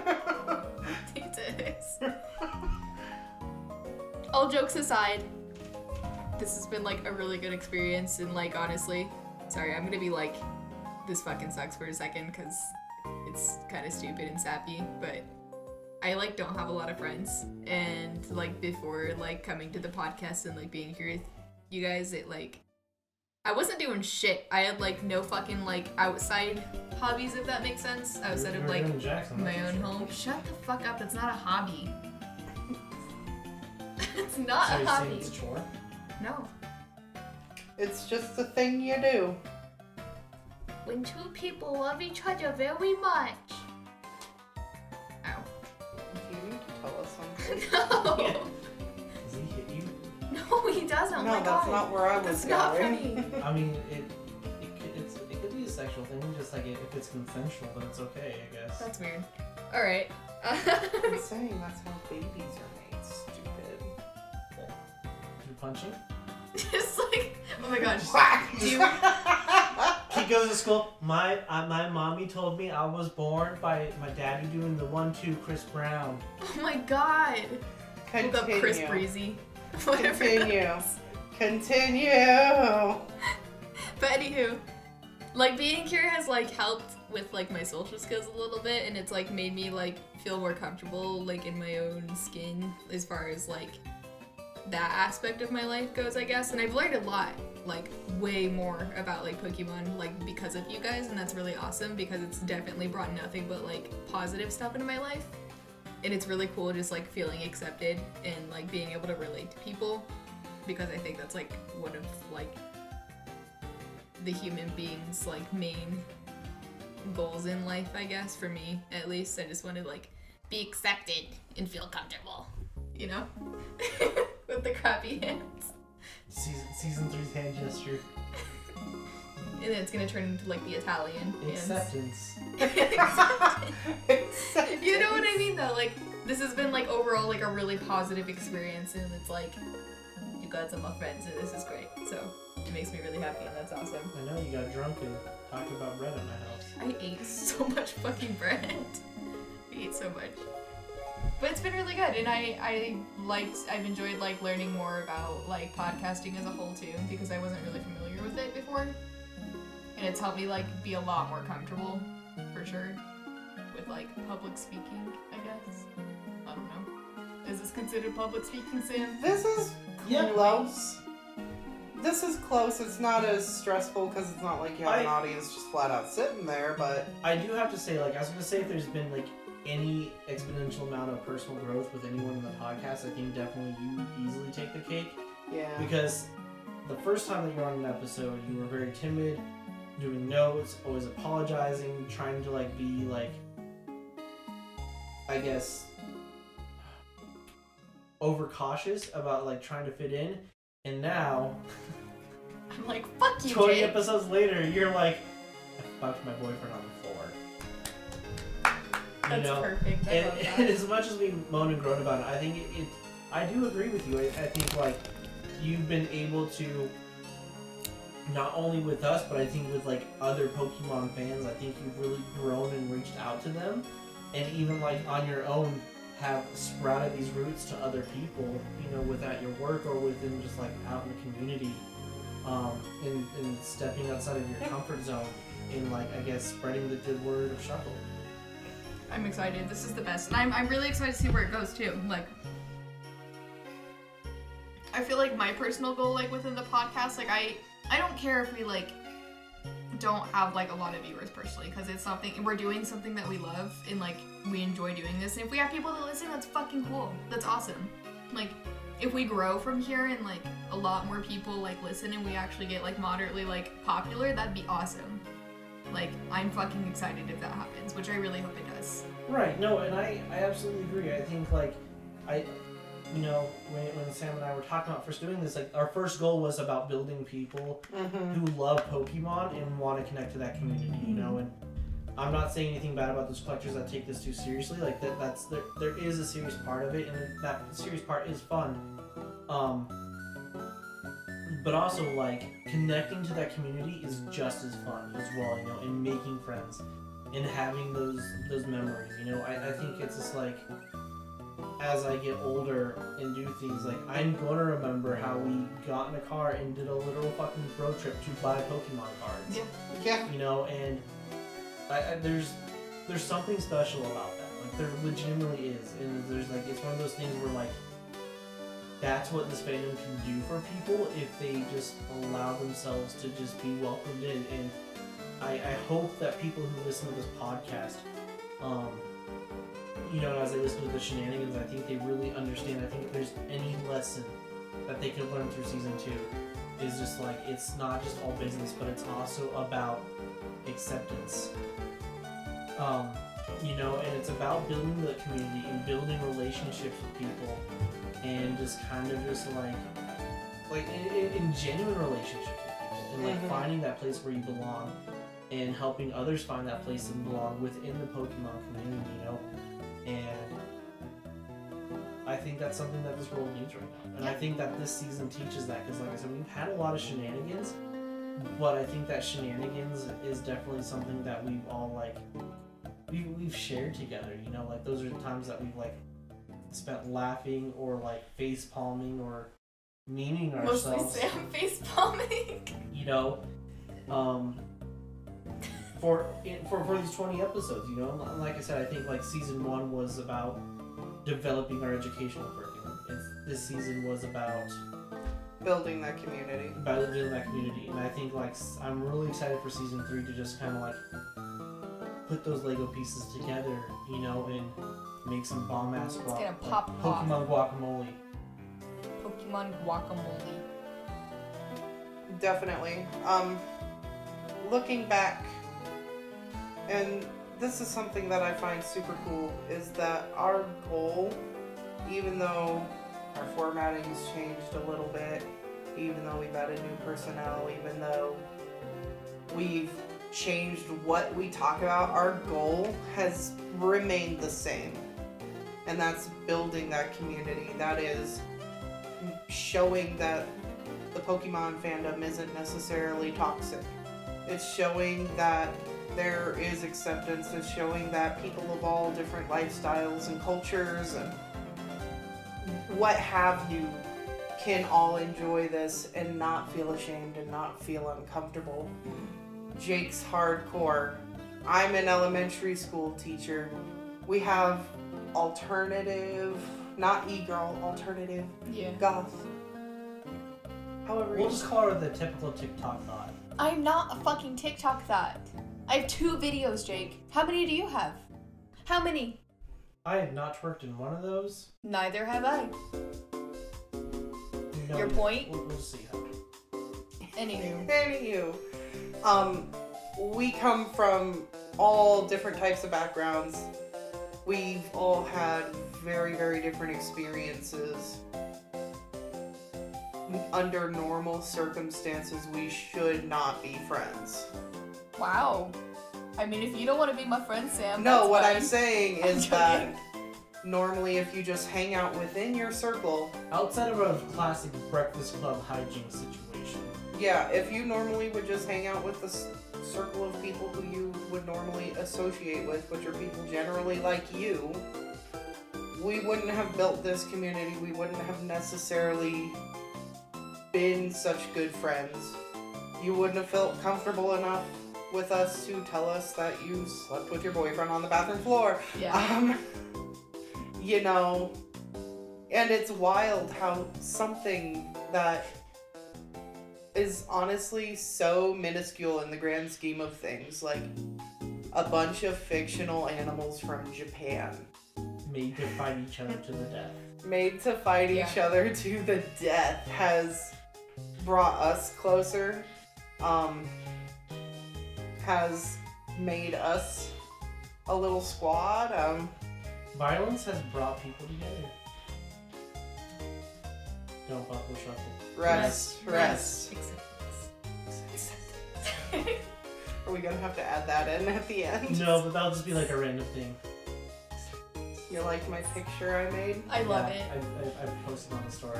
It is. All jokes aside, this has been like a really good experience, and like honestly, sorry, I'm gonna be like, this fucking sucks for a second because it's kind of stupid and sappy, but I like don't have a lot of friends, and like before like coming to the podcast and like being here with you guys, it like I wasn't doing shit. I had like no fucking like outside hobbies, if that makes sense, outside of like my own home. Shut the fuck up, that's not a hobby. It's not So a you're hobby. saying it's a chore? No. It's just a thing you do. When two people love each other very much. Ow. Do you need to tell us something? No. Yeah. Does he hit you? No, he doesn't. Oh No, my that's God. not where I was That's not going. funny. I mean, it could be a sexual thing, just like if it's consensual, then it's okay, I guess. That's weird. Alright. I'm saying that's how babies are made, stupid. You punching? Just like, oh my gosh. Whack! Do you, He goes to school. My mommy told me I was born by my daddy doing the 1-2 Chris Brown. oh my God. Look up Chris Continue. Breezy. Whatever. Continue. Continue. But anywho, like being here has like helped with like my social skills a little bit, and it's like made me like feel more comfortable like in my own skin as far as like that aspect of my life goes, I guess. And I've learned a lot, like way more about like Pokemon, like because of you guys, and that's really awesome because it's definitely brought nothing but like positive stuff into my life. And it's really cool just like feeling accepted and like being able to relate to people, because I think that's like one of like the human being's like main goals in life, I guess, for me at least. I just want to like be accepted and feel comfortable, you know? With the crappy hands. Season 3's hand gesture. And then it's gonna turn into like the Italian hands. Acceptance. You know what I mean though? Like this has been like overall like a really positive experience, and it's like you guys are my friends and this is great. So it makes me really happy, and that's awesome. I know you got drunk and talked about bread at my house. I ate so much fucking bread. I ate so much. But it's been really good, and I've enjoyed like learning more about like podcasting as a whole too, because I wasn't really familiar with it before. And it's helped me like be a lot more comfortable, for sure, with like public speaking, I guess. I don't know. Is this considered public speaking, Sam? This is Yeah. close. This is close. It's not as stressful because it's not like you have an audience just flat out sitting there, but I do have to say, like, I was gonna say if there's been like any exponential amount of personal growth with anyone in the podcast, I think definitely you easily take the cake. yeah. Because the first time that you were on an episode, you were very timid, doing notes, always apologizing, trying to like be like, I guess, overcautious about like trying to fit in. And now, I'm like, fuck you, 20 Jake. episodes later, you're like, I fucked my boyfriend on the floor. That's perfect. I love that. And as much as we moan and groan about it, I think I do agree with you. I think like you've been able to, not only with us, but I think with like other Pokemon fans, I think you've really grown and reached out to them, and even like on your own have sprouted these roots to other people, you know, without your work or within just like out in the community, and stepping outside of your comfort zone in like, I guess, spreading the good word of Shuckle. I'm excited. This is the best. And I'm really excited to see where it goes too. Like, I feel like my personal goal, like within the podcast, like I don't care if we like don't have like a lot of viewers personally, because it's something, we're doing something that we love and like we enjoy doing this. And if we have people that listen, that's fucking cool. That's awesome. Like, if we grow from here and like a lot more people like listen and we actually get like moderately like popular, that'd be awesome. Like, I'm fucking excited if that happens, which I really hope it does. Right, no, and I absolutely agree. I think, like, you know, when Sam and I were talking about first doing this, like, our first goal was about building people who love Pokemon and want to connect to that community, you know, and I'm not saying anything bad about those collectors that take this too seriously. Like, there is a serious part of it, and that serious part is fun. But also, like, connecting to that community is just as fun as well, you know, and making friends and having those memories, you know. I think it's just like, as I get older and do things, like, I'm going to remember how we got in a car and did a literal fucking road trip to buy Pokemon cards. Yeah. You know, and there's something special about that. Like, there legitimately is. And there's, like, it's one of those things where, like, that's what this fandom can do for people if they just allow themselves to just be welcomed in. And I hope that people who listen to this podcast, you know, as they listen to the shenanigans, I think they really understand. I think if there's any lesson that they could learn through season 2 is just like, it's not just all business, but it's also about acceptance. You know, and it's about building the community and building relationships with people. And just kind of just like in genuine relationships with people, and like finding that place where you belong, and helping others find that place and belong within the Pokemon community, you know. And I think that's something that this world needs right now, and I think that this season teaches that, because like I said, we've had a lot of shenanigans, but I think that shenanigans is definitely something that we've all like we've shared together, you know. Like, those are the times that we've like spent laughing or like face palming or memeing ourselves. Mostly Sam face palming. You know, for these 20 episodes, you know. And like I said, I think like season 1 was about developing our educational curriculum. This season was about building that community. And I think like I'm really excited for season 3 to just kind of like put those Lego pieces together, you know, and make some bomb ass Pokemon guacamole. Pokemon guacamole. Definitely. Looking back, and this is something that I find super cool, is that our goal, even though our formatting's changed a little bit, even though we've added new personnel, even though we've changed what we talk about, our goal has remained the same. And that's building that community. That is showing that the Pokemon fandom isn't necessarily toxic. It's showing that there is acceptance. It's showing that people of all different lifestyles and cultures and what have you can all enjoy this and not feel ashamed and not feel uncomfortable. Jake's hardcore. I'm an elementary school teacher. We have alternative, not e-girl, alternative, goth. However, we'll just call her the typical TikTok thought. I'm not a fucking TikTok thought. I have 2 videos, Jake. How many do you have? How many? I have not twerked in one of those. Neither have I. No, your point? We'll see how. Anywho. We come from all different types of backgrounds. We've all had very, very different experiences. Under normal circumstances, we should not be friends. Wow. I mean, if you don't want to be my friend, Sam, no, that's what fine. I'm saying is that normally if you just hang out within your circle... Outside of a classic Breakfast Club hijinks situation. Yeah, if you normally would just hang out with the circle of people who you would normally associate with, which are people generally like you, we wouldn't have built this community. We wouldn't have necessarily been such good friends. You wouldn't have felt comfortable enough with us to tell us that you slept with your boyfriend on the bathroom floor. Yeah. You know, and it's wild how something that is honestly so minuscule in the grand scheme of things, like a bunch of fictional animals from Japan, made to fight each other to the death. Made to fight each other to the death has brought us closer. Has made us a little squad. Violence has brought people together. Don't buckle shuffle. Rest. Acceptance. Are we gonna have to add that in at the end? No, but that'll just be like a random thing. You like my picture I made? I love it. I posted on the story.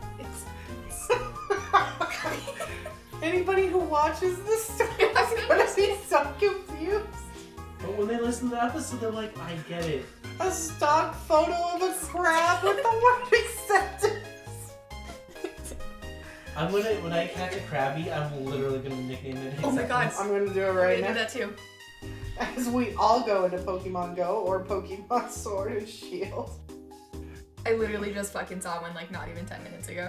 Acceptance. Anybody who watches this story is gonna be so confused. But when they listen to the episode, they're like, I get it. A stock photo of a crab with the word acceptance. I'm gonna, when I catch a Krabby, I'm literally gonna nickname it Oh my god. Acceptance. I'm gonna do it I'm right gonna do now. that too. As we all go into Pokemon Go or Pokemon Sword and Shield. I literally just fucking saw one like not even 10 minutes ago.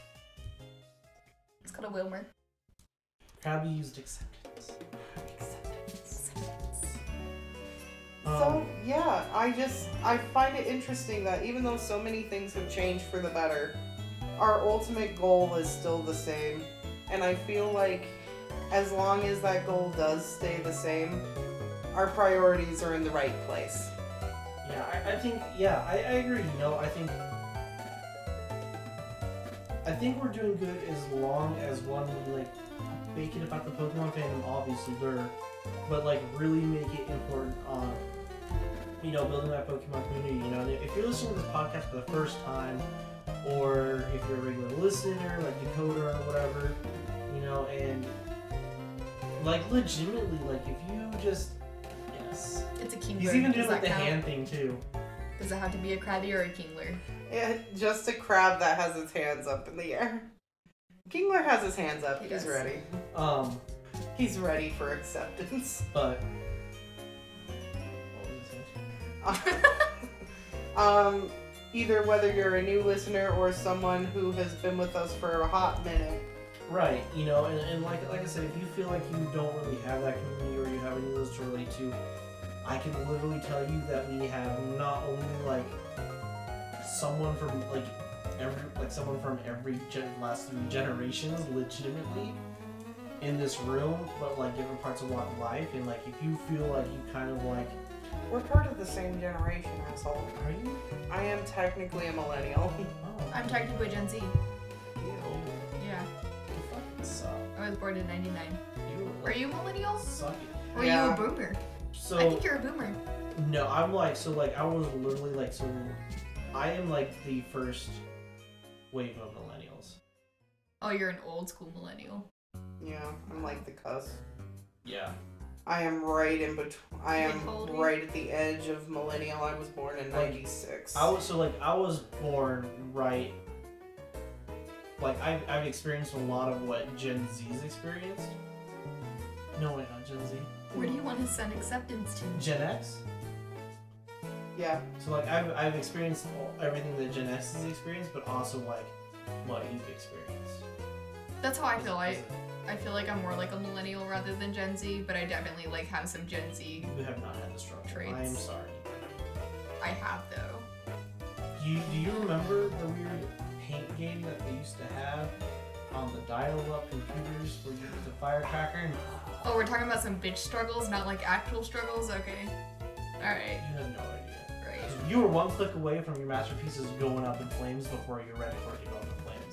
It's called a Wilmer. Krabby used acceptance. Acceptance. So yeah, I find it interesting that even though so many things have changed for the better, our ultimate goal is still the same. And I feel like as long as that goal does stay the same, our priorities are in the right place. Yeah, I think, yeah, I agree, you know, I think we're doing good as long as one, like, make it about the Pokemon fandom, obviously, but, like, really make it important on, you know, building that Pokemon community, you know, if you're listening to this podcast for the first time, or if you're a regular listener, like Dakota or whatever, you know, and, like, legitimately, like, if you just, yes. It's a Kingler. He's even doing, Does like, that the count? hand thing, too. Does it have to be a Krabby or a Kingler? Yeah, just a crab that has its hands up in the air. Kingler has his hands up. He He's does. ready. He's ready for acceptance. But Either whether you're a new listener or someone who has been with us for a hot minute. right, you know, and like I said, if you feel like you don't really have that community or you have any of those to relate to, I can literally tell you that we have not only like someone from like every last 3 generations legitimately in this room, but like different parts of walk of life, and like if you feel like you kind of like, We're part of the same generation, asshole. are you? I am technically a millennial. Oh, I'm technically Gen Z. Ew. Yeah. you fucking suck. I was born in 99. You Are you a millennial? suck it. Or are Yeah. you a boomer? So I think you're a boomer. no, I'm like, so like I was literally like, so I am like the first wave of millennials. Oh, you're an old school millennial. Yeah, I'm like the cusp. Yeah. I am right in between. I am How old are you? right at the edge of millennial. I was born in Like, '96. I was born right. Like I've experienced a lot of what Gen Z's experienced. No, wait, not Gen Z. Where do you want to send acceptance to? Gen X. Yeah. So like I've experienced everything that Gen X has experienced, but also like what you've experienced. That's how I feel. I feel like I'm more like a millennial rather than Gen Z, but I definitely like have some Gen Z. You have not had the struggle. Traits. I am sorry. I have though. Do you remember the weird paint game that they used to have on the dial-up computers where you use a firecracker and Oh, we're talking about some bitch struggles, not like actual struggles? Okay. Alright. you have no idea. Right. You were one click away from your masterpieces going up in flames before you're ready for it to go up in flames.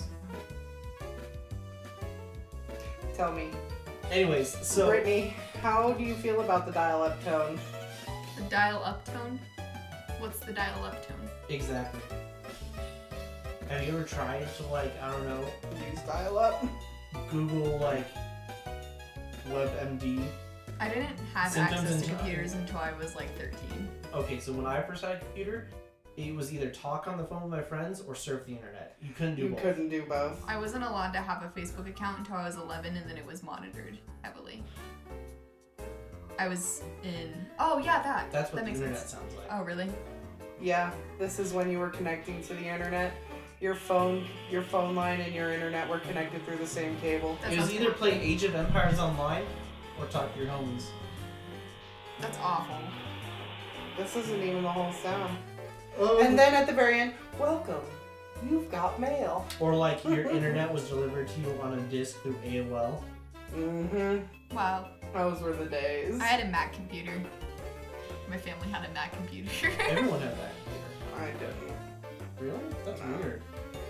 Tell me, Anyways, so Brittany, how do you feel about the dial-up tone? The dial up tone? What's the dial up tone? exactly. Have you ever tried to like, I don't know, Use dial-up? Google like WebMD? I didn't have Symptoms access to and- computers until I was like 13. Okay, so when I first had a computer, it was either talk on the phone with my friends or surf the internet. You couldn't do You both. couldn't do both. I wasn't allowed to have a Facebook account until I was 11, and then it was monitored heavily. I was in. Oh yeah, that. That's what that the makes internet sense. sounds like. Oh really? Yeah, this is when you were connecting to the internet. Your phone line and your internet were connected through the same cable. That It was sounds either horrible. play Age of Empires online or talk to your homies. That's awful. This isn't even the whole sound. And then at the very end, welcome. You've got mail. Or like your internet was delivered to you on a disc through AOL. Mm-hmm. Wow. Those were the days. I had a Mac computer. My family had a Mac computer. Everyone had that computer. I didn't. Really? That's weird.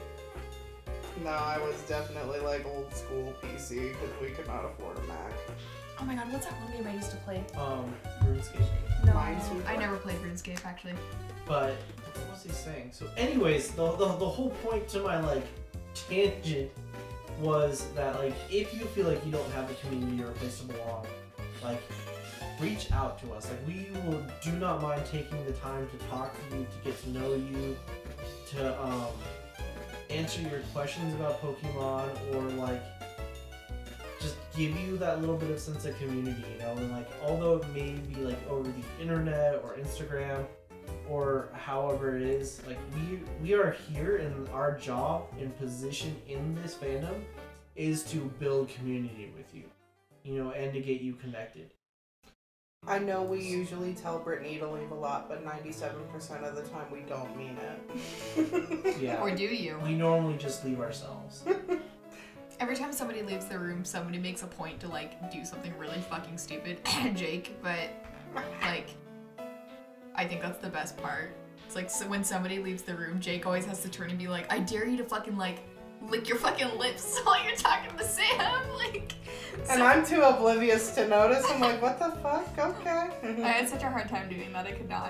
No, I was definitely like old school PC because we could not afford a Mac. Oh my god, what's that one game I used to play? RuneScape. No, Minesweeper. I never played RuneScape actually. But what was he saying? So, anyways, the whole point to my like tangent was that like if you feel like you don't have a community or a place to belong, like reach out to us. Like we will do not mind taking the time to talk to you, to get to know you, to answer your questions about Pokemon, or like just give you that little bit of sense of community, you know. And like although it may be like over the internet or Instagram or however it is, like we are here, and our job and position in this fandom is to build community with you, you know, and to get you connected. I know we usually tell Brittany to leave a lot, but 97% of the time we don't mean it. Yeah. Or do you? We normally just leave ourselves. Every time somebody leaves the room, somebody makes a point to like do something really fucking stupid. Jake, but like I think that's the best part. It's like so when somebody leaves the room, Jake always has to turn and be like, I dare you to fucking like lick your fucking lips while you're talking to Sam. Like, And I'm too oblivious to notice. I'm like, what the fuck? Okay. I had such a hard time doing that, I could not.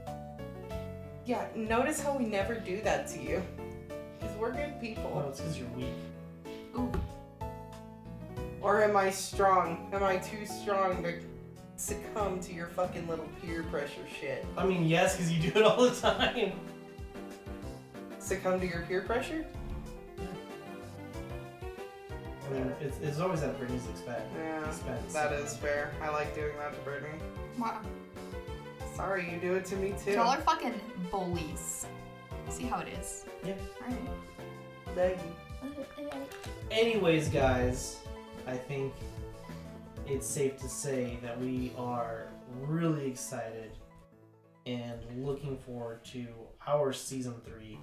Yeah, notice how we never do that to you. Because we're good people. Well, it's because you're weak. Ooh. Or am I strong? Am I too strong to succumb to your fucking little peer pressure shit? I mean, yes, because you do it all the time. Succumb to your peer pressure? I mean, it's always at Brittany's expense. Yeah, that is fair. I like doing that to Brittany. Wow. Sorry, you do it to me too. Y'all are fucking bullies. See how it is. Yeah. Alright. Thank you. Anyways, guys, I think it's safe to say that we are really excited and looking forward to our season 3.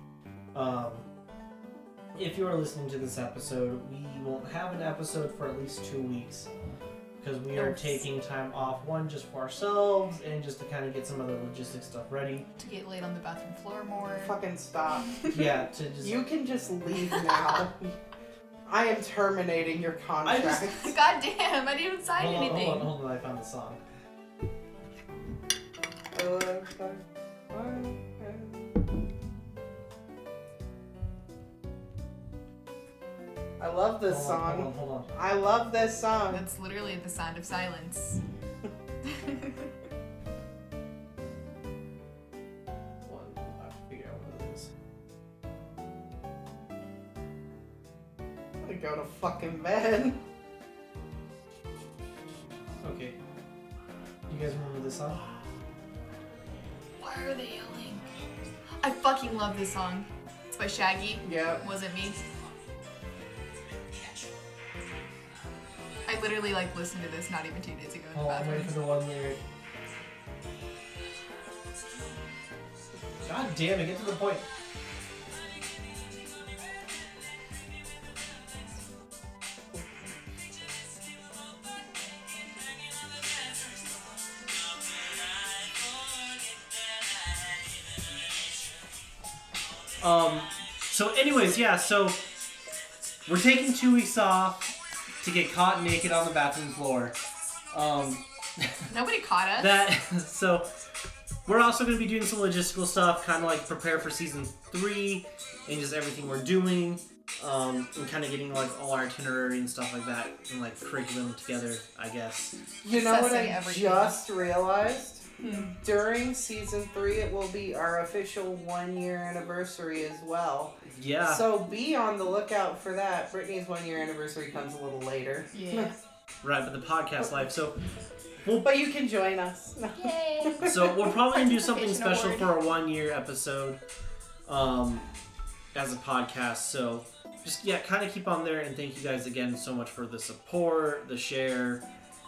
If you are listening to this episode, we won't have an episode for at least 2 weeks because we are taking time off, one just for ourselves and just to kind of get some other logistic stuff ready. To get laid on the bathroom floor more. Fucking stop. Yeah, to just... You can just leave now. I am terminating your contract. God damn, I didn't even sign anything. Hold on, I found the song. I love this song. Hold on. I love this song. That's literally the sound of silence. I have to figure out what it is. I'm gonna go to fucking bed. Okay. You guys remember this song? Why are they yelling? I fucking love this song. It's by Shaggy. Yep. Wasn't me. I literally like listened to this not even 2 days ago in the Oh, I'm bathroom. waiting for the one lyric. God damn it, get to the point. So anyways, yeah, so we're taking 2 weeks off to get caught naked on the bathroom floor. Nobody caught us. So we're also going to be doing some logistical stuff, kind of like prepare for season 3 and just everything we're doing, and kind of getting like all our itinerary and stuff like that and like curriculum together, I guess. You know what Assessing I everything. just realized? During season 3, it will be our official 1-year anniversary as well. Yeah. So be on the lookout for that. Brittany's 1-year anniversary comes a little later. Yeah. Right, but the podcast life. So But you can join us. Yay. So we're probably gonna do something Participation special award. for a 1-year episode, as a podcast. So just kind of keep on there, and thank you guys again so much for the support, the share,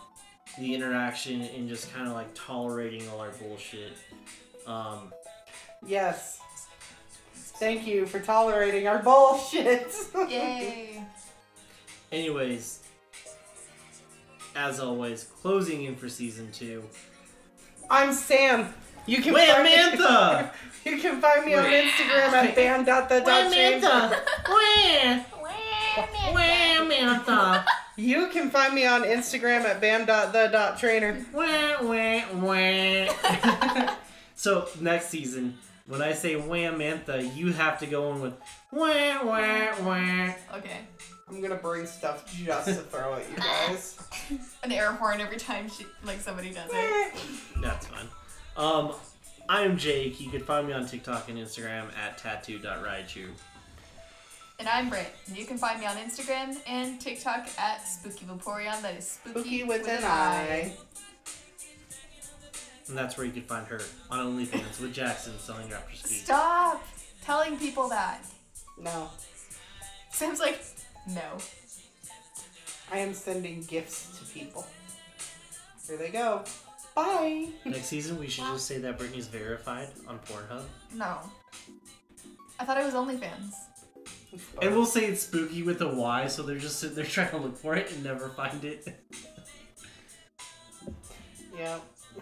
the interaction, and just kind of like tolerating all our bullshit. Yes. Thank you for tolerating our bullshit. Yay. Anyways, as always, closing in for season 2. I'm Sam. You can Whamantha! You can find me on Instagram at bam.the.trainer. Whamantha! You can find me on Instagram at bam.the.trainer. So, next season, when I say Whamantha, you have to go in with wah, wah, wah. Okay. I'm gonna bring stuff just to throw at you guys. An air horn every time somebody does it. That's fun. I'm Jake. You can find me on TikTok and Instagram at tattoo.raichu. And I'm Britt. You can find me on Instagram and TikTok at SpookyVaporeon. That is Spooky with an eye. And that's where you can find her on OnlyFans with Jackson selling Raptor Speed. Stop telling people that. No. Sam's like, no. I am sending gifts to people. Here they go. Bye. Next season, we should just say that Brittany's verified on Pornhub. No. I thought it was OnlyFans. And we'll say it's spooky with a Y, so they're just sitting there trying to look for it and never find it. Yeah.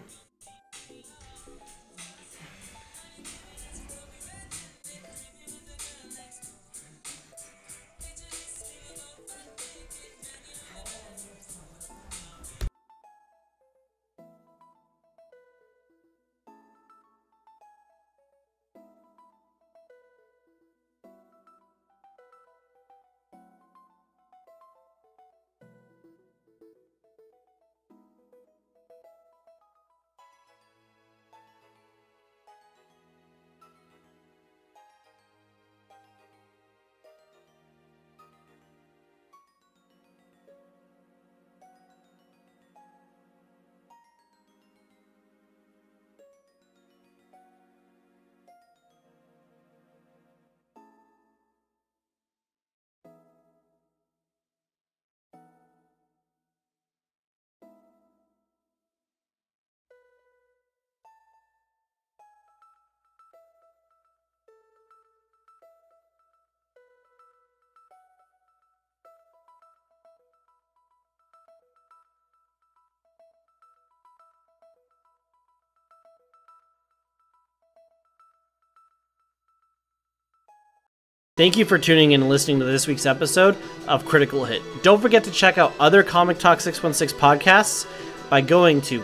Thank you for tuning in and listening to this week's episode of Critical Hit. Don't forget to check out other Comic Talk 616 podcasts by going to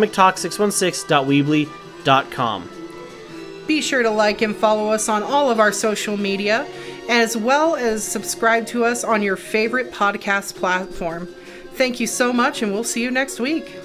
comictalk616.weebly.com. Be sure to like and follow us on all of our social media, as well as subscribe to us on your favorite podcast platform. Thank you so much, and we'll see you next week.